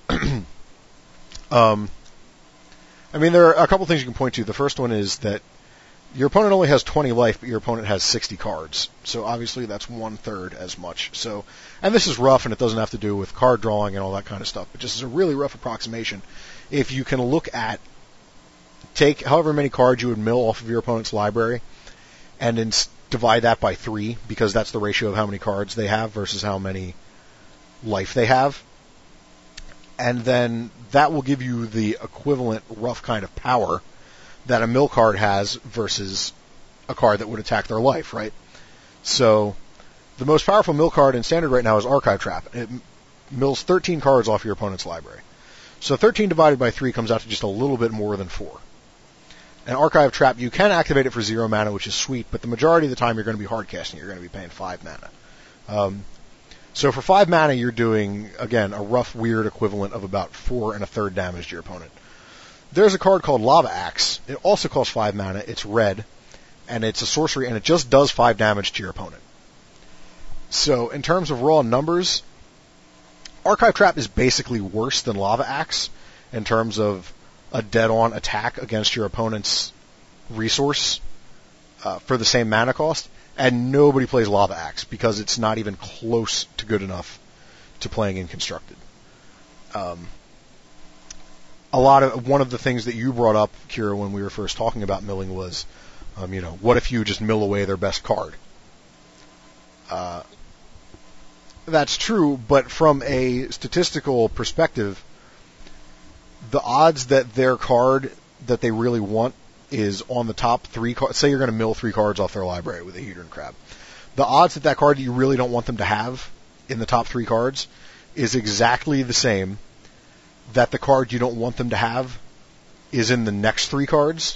um, I mean, there are a couple things you can point to. The first one is that your opponent only has twenty life, but your opponent has sixty cards. So obviously that's one-third as much. So, and this is rough, and it doesn't have to do with card drawing and all that kind of stuff, but just as a really rough approximation, if you can look at, take however many cards you would mill off of your opponent's library, and then divide that by three, because that's the ratio of how many cards they have versus how many life they have. And then that will give you the equivalent rough kind of power that a mill card has versus a card that would attack their life, right? So the most powerful mill card in Standard right now is Archive Trap. It mills thirteen cards off your opponent's library. So thirteen divided by three comes out to just a little bit more than four. And Archive Trap, you can activate it for zero mana, which is sweet, but the majority of the time you're going to be hard casting. You're going to be paying five mana. Um, so for five mana, you're doing, again, a rough, weird equivalent of about four and a third damage to your opponent. There's a card called Lava Axe. It also costs five mana. It's red, and it's a sorcery, and it just does five damage to your opponent. So in terms of raw numbers, Archive Trap is basically worse than Lava Axe in terms of a dead-on attack against your opponent's resource uh, for the same mana cost, and nobody plays Lava Axe because it's not even close to good enough to playing in Constructed. Um, a lot of one of the things that you brought up, Kira, when we were first talking about milling was, um, you know, what if you just mill away their best card? Uh, that's true, but from a statistical perspective, the odds that their card that they really want is on the top three cards. Say you're going to mill three cards off their library with a Hedron Crab. The odds that that card that you really don't want them to have in the top three cards is exactly the same that the card you don't want them to have is in the next three cards.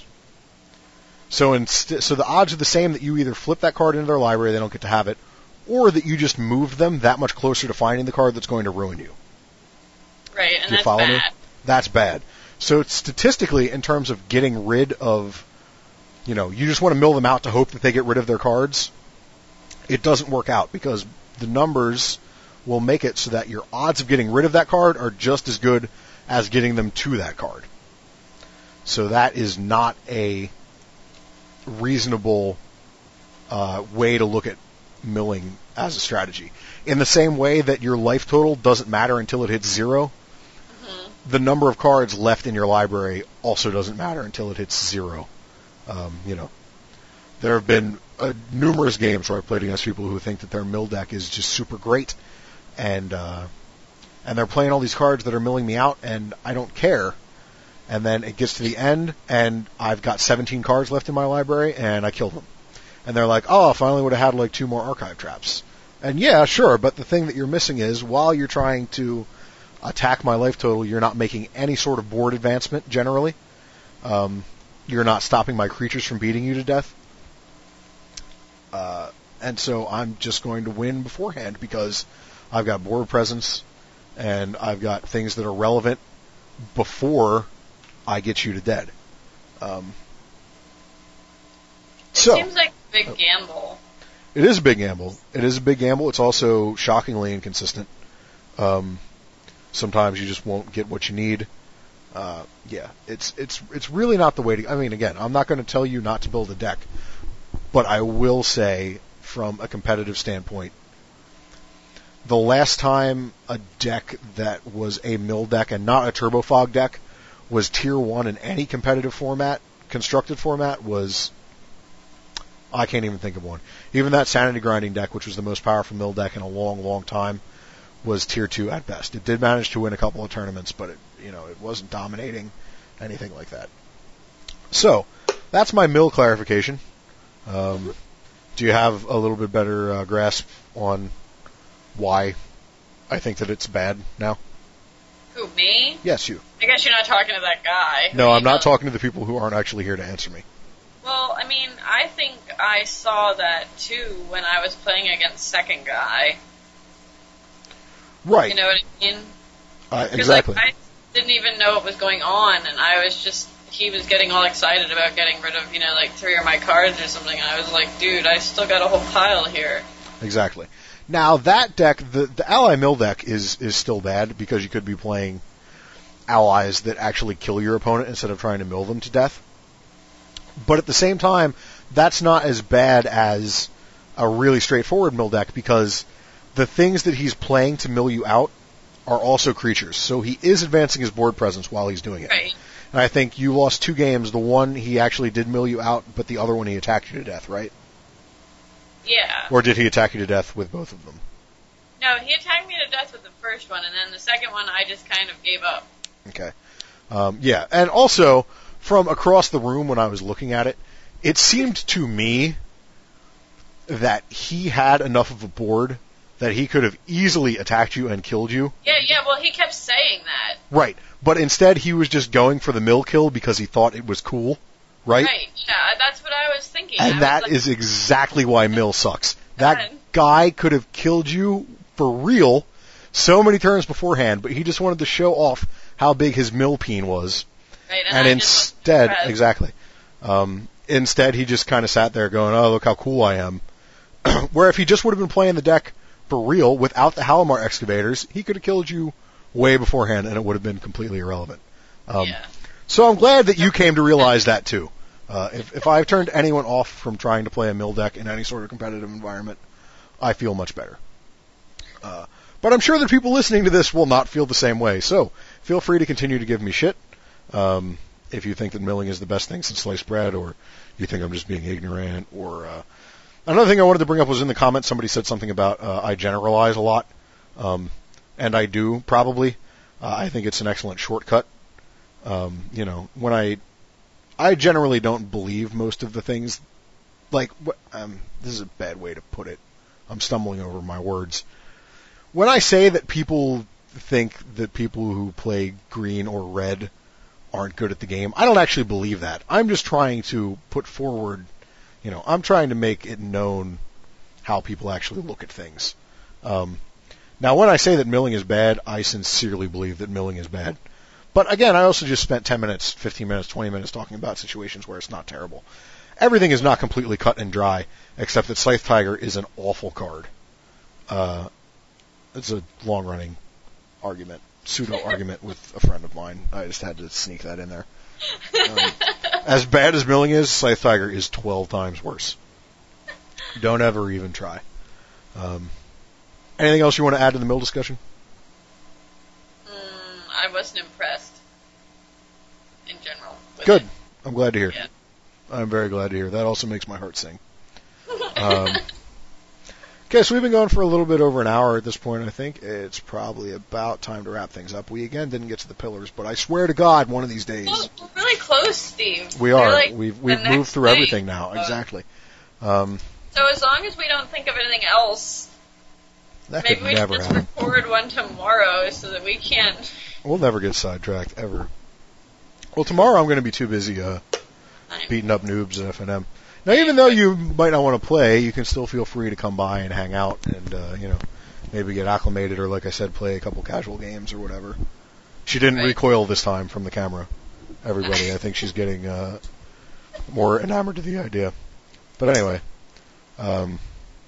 So inst- so the odds are the same that you either flip that card into their library, they don't get to have it, or that you just moved them that much closer to finding the card that's going to ruin you. Right, and Do you that's follow bad. me? That's bad. So it's statistically, in terms of getting rid of, you know, you just want to mill them out to hope that they get rid of their cards, it doesn't work out because the numbers will make it so that your odds of getting rid of that card are just as good as getting them to that card. So that is not a reasonable uh, way to look at milling as a strategy. In the same way that your life total doesn't matter until it hits zero, mm-hmm. the number of cards left in your library also doesn't matter until it hits zero. Um, you know, there have been uh, numerous games where I've played against people who think that their mill deck is just super great, and uh, and they're playing all these cards that are milling me out, and I don't care. And then it gets to the end, and I've got seventeen cards left in my library, and I kill them. And they're like, oh, I finally would have had like two more archive traps. And yeah, sure, but the thing that you're missing is while you're trying to attack my life total, you're not making any sort of board advancement generally. Um, you're not stopping my creatures from beating you to death. Uh, and so I'm just going to win beforehand because I've got board presence and I've got things that are relevant before I get you to dead. Um, it so, seems like a big gamble. It is a big gamble. It is a big gamble. It's also shockingly inconsistent. Um, sometimes you just won't get what you need. Uh, yeah, it's it's it's really not the way to. I mean, again, I'm not going to tell you not to build a deck, but I will say, from a competitive standpoint, the last time a deck that was a mill deck and not a Turbo Fog deck was tier one in any competitive format, constructed format, was, I can't even think of one. Even that Sanity Grinding deck, which was the most powerful mill deck in a long, long time, was tier two at best. It did manage to win a couple of tournaments, but it, you know, it wasn't dominating anything like that. So, that's my mill clarification. Um, do you have a little bit better uh, grasp on why I think that it's bad now? Who, me? Yes, you. I guess you're not talking to that guy. No, I'm not talking to the people who aren't actually here to answer me. Well, I mean, I think I saw that too when I was playing against Second Guy. Right. You know what I mean? Uh, exactly. Like, I didn't even know what was going on, and I was just, he was getting all excited about getting rid of, you know, like three of my cards or something, and I was like, dude, I still got a whole pile here. Exactly. Now, that deck, the, the Ally Mill deck is, is still bad because you could be playing allies that actually kill your opponent instead of trying to mill them to death. But at the same time, that's not as bad as a really straightforward mill deck because the things that he's playing to mill you out are also creatures. So he is advancing his board presence while he's doing it. Right. And I think you lost two games. The one he actually did mill you out, but the other one he attacked you to death, right? Yeah. Or did he attack you to death with both of them? No, he attacked me to death with the first one, and then the second one I just kind of gave up. Okay. Um, yeah, and also, from across the room when I was looking at it, it seemed to me that he had enough of a board that he could have easily attacked you and killed you. Yeah, yeah, well, he kept saying that. Right, but instead he was just going for the mill kill because he thought it was cool, right? Right, yeah, that's what I was thinking. And I that like, is exactly why mill sucks. That God. guy could have killed you for real so many turns beforehand, but he just wanted to show off how big his mill peen was. Right, and, and I instead, just exactly, um, instead he just kind of sat there going, oh, look how cool I am. Where if he just would have been playing the deck for real without the Halimar excavators, he could have killed you way beforehand and it would have been completely irrelevant. Um, yeah. So I'm glad that you came to realize that too. Uh, if, if I've turned anyone off from trying to play a mill deck in any sort of competitive environment, I feel much better. Uh, but I'm sure that people listening to this will not feel the same way. So feel free to continue to give me shit. Um, if you think that milling is the best thing since sliced bread, or you think I'm just being ignorant, or uh, another thing I wanted to bring up was in the comments somebody said something about uh, I generalize a lot, um, and I do probably. Uh, I think it's an excellent shortcut. Um, you know, when I I generally don't believe most of the things. Like, um, this is a bad way to put it. I'm stumbling over my words. When I say that people think that people who play green or red aren't good at the game, I don't actually believe that. I'm just trying to put forward, you know, I'm trying to make it known how people actually look at things. Um, now, when I say that milling is bad, I sincerely believe that milling is bad. But again, I also just spent ten minutes, fifteen minutes, twenty minutes talking about situations where it's not terrible. Everything is not completely cut and dry, except that Scythe Tiger is an awful card. Uh, it's a long-running argument, pseudo-argument with a friend of mine. I just had to sneak that in there. Um, as bad as milling is, Scythe Tiger is twelve times worse. Don't ever even try. Um, anything else you want to add to the mill discussion? Mm, I wasn't impressed in general. Good. It. I'm glad to hear. Yeah. I'm very glad to hear. That also makes my heart sing. Um, okay, so we've been going for a little bit over an hour at this point, I think. It's probably about time to wrap things up. We, again, didn't get to the pillars, but I swear to God, one of these days... Well, we're really close, Steve. We We're are. like we've the we've next moved through thing. everything now. Uh, Exactly. Um, So as long as we don't think of anything else, that maybe could we should never just happen. record one tomorrow so that we can't... We'll never get sidetracked, ever. Well, tomorrow I'm going to be too busy uh, beating up noobs at F N M. Now, even though you might not want to play, you can still feel free to come by and hang out and, uh, you know, maybe get acclimated or, like I said, play a couple casual games or whatever. She didn't Right. recoil this time from the camera. Everybody, I think she's getting uh, more enamored of the idea. But anyway, um,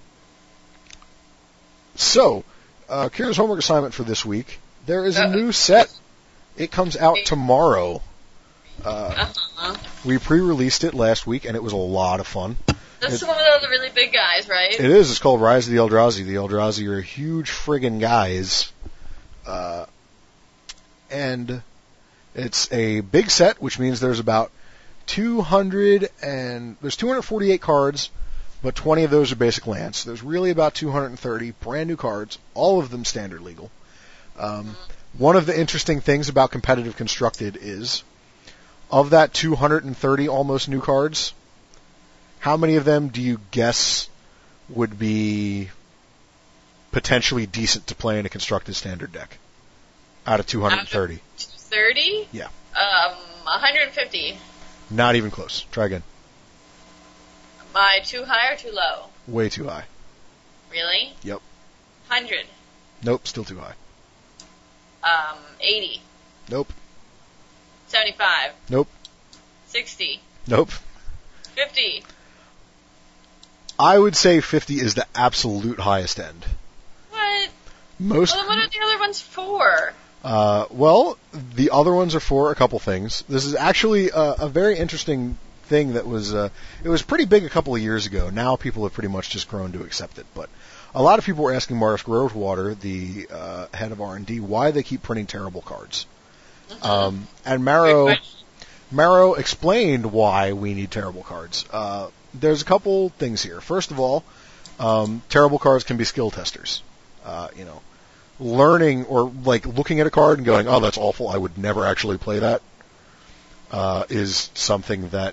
so, uh, Kira's homework assignment for this week, there is a Uh-oh. new set. It comes out tomorrow. Uh, Uh-huh. we pre-released it last week, and it was a lot of fun. That's It- the one with all the really big guys, right? It is. It's called Rise of the Eldrazi. The Eldrazi are huge friggin' guys. Uh, and it's a big set, which means there's about two hundred and there's two hundred forty-eight cards, but twenty of those are basic lands. There's really about two hundred thirty brand new cards, all of them standard legal. Um, one of the interesting things about competitive constructed is, of that two hundred thirty almost new cards, how many of them do you guess would be potentially decent to play in a constructed standard deck? Out of two hundred thirty. two thirty? Yeah. Um, one hundred fifty. Not even close. Try again. Am I too high or too low? Way too high. Really? Yep. one hundred. Nope, still too high. Um, eighty. Nope. seventy-five. Nope. sixty. Nope. fifty. I would say fifty is the absolute highest end. What? Most. Well, then what are the other ones for? Uh, well, the other ones are for a couple things. This is actually a, a very interesting thing that was, uh, it was pretty big a couple of years ago. Now people have pretty much just grown to accept it. But a lot of people were asking Morris Grovewater, the uh, head of R and D, why they keep printing terrible cards. Mm-hmm. Um, and Good Marrow, question. Marrow explained why we need terrible cards. Uh, there's a couple things here. First of all, um, terrible cards can be skill testers. Uh, you know, learning or like looking at a card and going, "Oh, that's awful. I would never actually play that," uh, is something that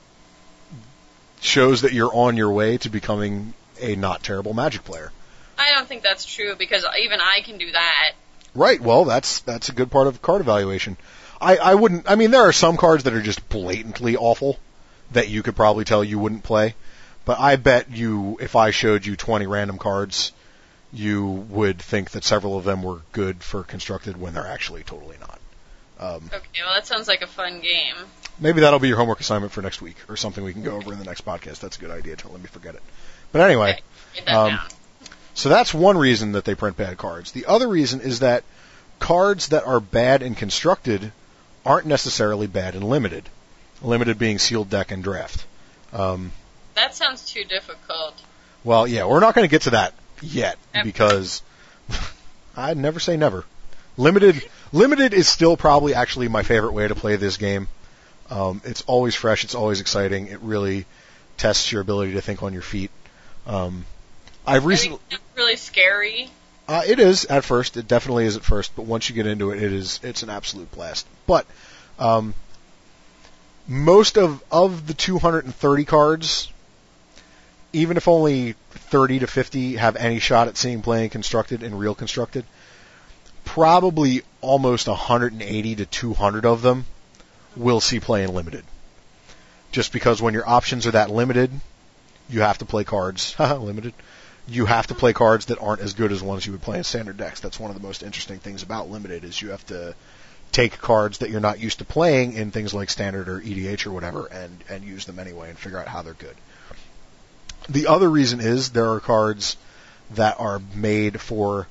shows that you're on your way to becoming a not terrible Magic player. I don't think that's true because even I can do that. Right. Well, that's that's a good part of card evaluation. I, I wouldn't. I mean, there are some cards that are just blatantly awful that you could probably tell you wouldn't play. But I bet you, if I showed you twenty random cards, you would think that several of them were good for constructed when they're actually totally not. Um, Okay, well that sounds like a fun game. maybe that'll be your homework assignment for next week, or something we can go over in the next podcast. That's a good idea. Don't let me forget it. But anyway. Okay, get that Um, down. So that's one reason that they print bad cards. The other reason is that cards that are bad in constructed aren't necessarily bad in limited. Limited being sealed deck and draft. Um, That sounds too difficult. well, yeah, we're not going to get to that yet Yep. because I'd never say never. Limited, limited is still probably actually my favorite way to play this game. Um, it's always fresh. It's always exciting. It really tests your ability to think on your feet. Um, I've I recently. think it's really scary. Uh, it is at first. It definitely is at first. But once you get into it, it is it's an absolute blast. But um, most of of the two hundred thirty cards, even if only thirty to fifty have any shot at seeing playing constructed and real constructed, probably almost one hundred eighty to two hundred of them will see play in limited. Just because when your options are that limited, you have to play cards limited. You have to play cards that aren't as good as ones you would play in standard decks. That's one of the most interesting things about limited is you have to take cards that you're not used to playing in things like standard or E D H or whatever and, and use them anyway and figure out how they're good. The other reason is there are cards that are made for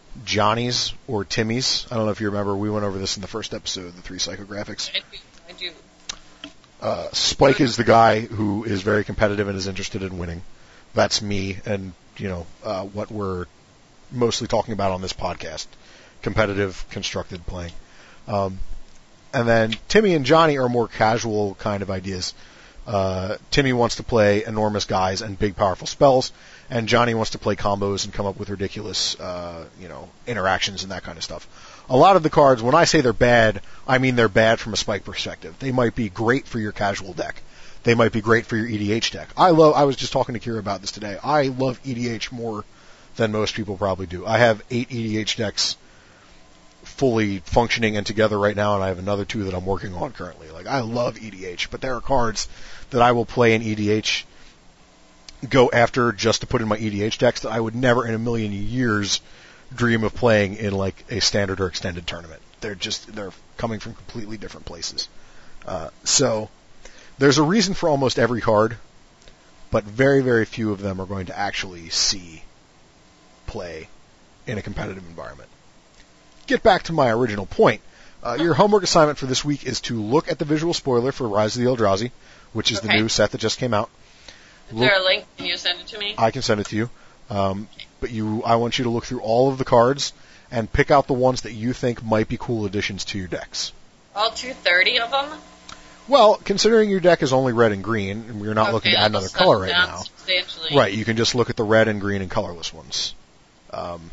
Johnny's or Timmy's. I don't know if you remember, we went over this in the first episode of the Three Psychographics. I do. I do. Uh, Spike is the guy who is very competitive and is interested in winning. That's me, and, you know, uh, what we're mostly talking about on this podcast. Competitive, constructed playing. Um, and then Timmy and Johnny are more casual kind of ideas. Uh, Timmy wants to play enormous guys and big, powerful spells, and Johnny wants to play combos and come up with ridiculous, uh, you know, interactions and that kind of stuff. A lot of the cards, when I say they're bad, I mean they're bad from a Spike perspective. They might be great for your casual deck. They might be great for your E D H deck. I love. I was just talking to Kira about this today. I love E D H more than most people probably do. I have eight E D H decks fully functioning and together right now, and I have another two that I'm working on currently. Like, I love E D H, but there are cards that I will play in E D H, go after just to put in my E D H decks that I would never in a million years dream of playing in like a standard or extended tournament. They're just, they're coming from completely different places. Uh, so, there's a reason for almost every card, but very, very few of them are going to actually see play in a competitive environment. Get back to my original point. Uh, your homework assignment for this week is to look at the visual spoiler for Rise of the Eldrazi, which is Okay. the new set that just came out. Is Look, there a link? Can you send it to me? I can send it to you. Um, but you, I want you to look through all of the cards and pick out the ones that you think might be cool additions to your decks. All two hundred thirty of them? Well, considering your deck is only red and green, and we're not Okay, looking to add that'll another color right down now. substantially. Right, you can just look at the red and green and colorless ones. Um,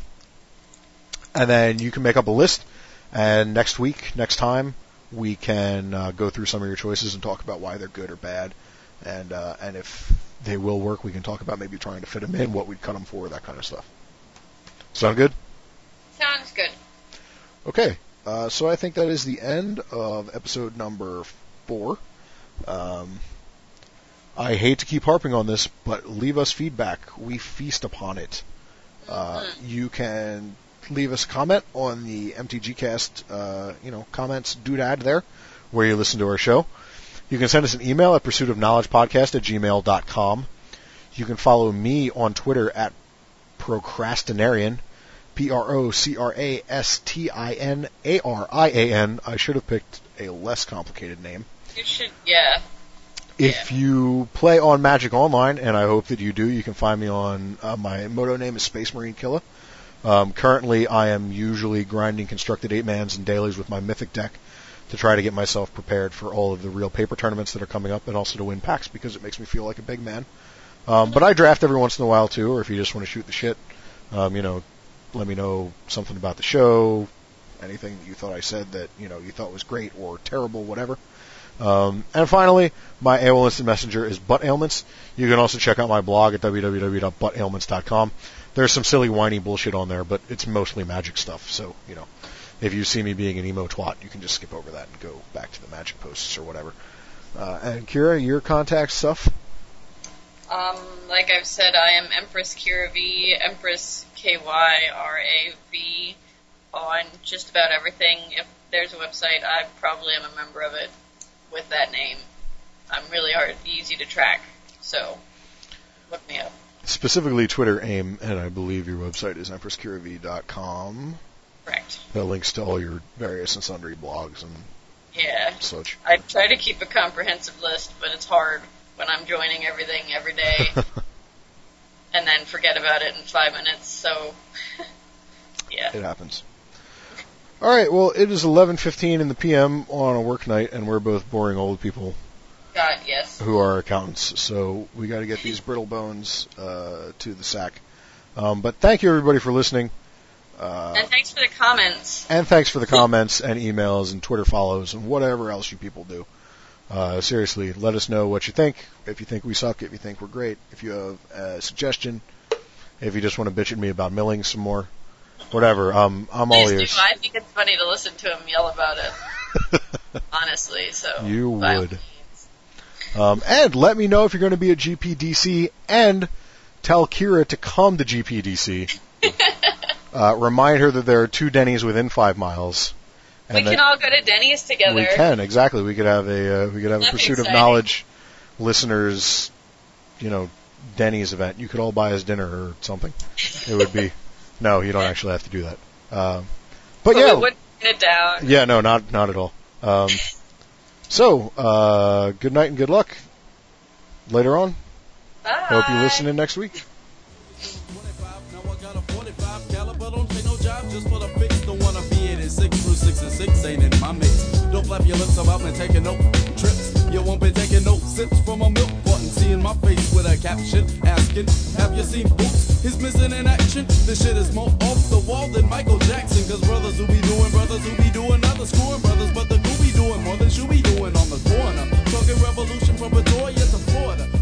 and then you can make up a list, and next week, next time, we can uh, go through some of your choices and talk about why they're good or bad. And uh, and if they will work, we can talk about maybe trying to fit them in, what we'd cut them for, that kind of stuff. Sound good? Sounds good. Okay, uh, so I think that is the end of episode number four. Um, I hate to keep harping on this, but leave us feedback. We feast upon it. Uh, Mm-hmm. You can leave us a comment on the M T G Cast, uh, you know, comments doodad there, where you listen to our show. You can send us an email at pursuit of knowledge podcast at gmail dot com. You can follow me on Twitter at procrastinarian, P R O C R A S T I N A R I A N. I should have picked a less complicated name. You should, yeah. If you play on Magic Online, and I hope that you do, you can find me on, uh, my moto name is Space Marine Killer. Um, currently, I am usually grinding constructed eight-mans and dailies with my Mythic deck to try to get myself prepared for all of the real paper tournaments that are coming up, and also to win packs because it makes me feel like a big man. Um, but I draft every once in a while, too, or if you just want to shoot the shit, um, you know, let me know something about the show, anything that you thought I said that, you know, you thought was great or terrible, whatever. Um, and finally, my A O L Instant Messenger is Butt Ailments. You can also check out my blog at w w w dot butt ailments dot com. There's some silly, whiny bullshit on there, but it's mostly Magic stuff. So, you know, if you see me being an emo twat, you can just skip over that and go back to the Magic posts or whatever. Uh, and Kira, your contact stuff? Um, like I've said, I am Empress Kira V, Empress K Y R A V, on just about everything. If there's a website, I probably am a member of it with that name. I'm really hard, easy to track, so look me up. Specifically Twitter AIM, and I believe your website is empress kira v dot com. Correct. That links to all your various and sundry blogs and Yeah. such. I try to keep a comprehensive list, but it's hard when I'm joining everything every day and then forget about it in five minutes, so yeah. It happens. All right, well, it is eleven fifteen in the p m on a work night, and we're both boring old people God, yes. who are accountants, so we got to get these brittle bones uh, to the sack. Um, but thank you, everybody, for listening. Uh, And thanks for the comments. and thanks for the comments and emails and Twitter follows and whatever else you people do. Uh, seriously, let us know what you think. If you think we suck, if you think we're great, if you have a suggestion, if you just want to bitch at me about milling some more, whatever. Um, I'm all Please do. ears. I think it's funny to listen to him yell about it, honestly, so. You by all would. means. Um, and let me know if you're going to be at G P D C, and tell Kira to come to G P D C. uh, remind her that there are two Denny's within five miles. We And can that all go to Denny's together. we can, exactly. We could have a uh, we could have a That'd be Pursuit of exciting. Knowledge listeners, you know, Denny's event. You could all buy us dinner or something. It would be. No, you don't actually have to do that. Uh, But but yeah, we wouldn't turn it down. yeah, no, not not at all. Um, so, uh, good night and good luck later on. Bye. Hope you listen in next week. twenty-five, now I got a forty-five caliber, don't take no job just for the fix. Don't wanna be it in six through six and six ain't in my mix. Don't flap your lips about me taking no trips. You won't be taking no sips from a milk button. Seeing my face with a caption asking, have you seen Boots? He's missing in action. This shit is more off the wall than Michael Jackson. Cause brothers who be doing, brothers who be doing other screwing brothers. But the who be doing more than you be doing on the corner. Talking revolution from Pretoria to Florida.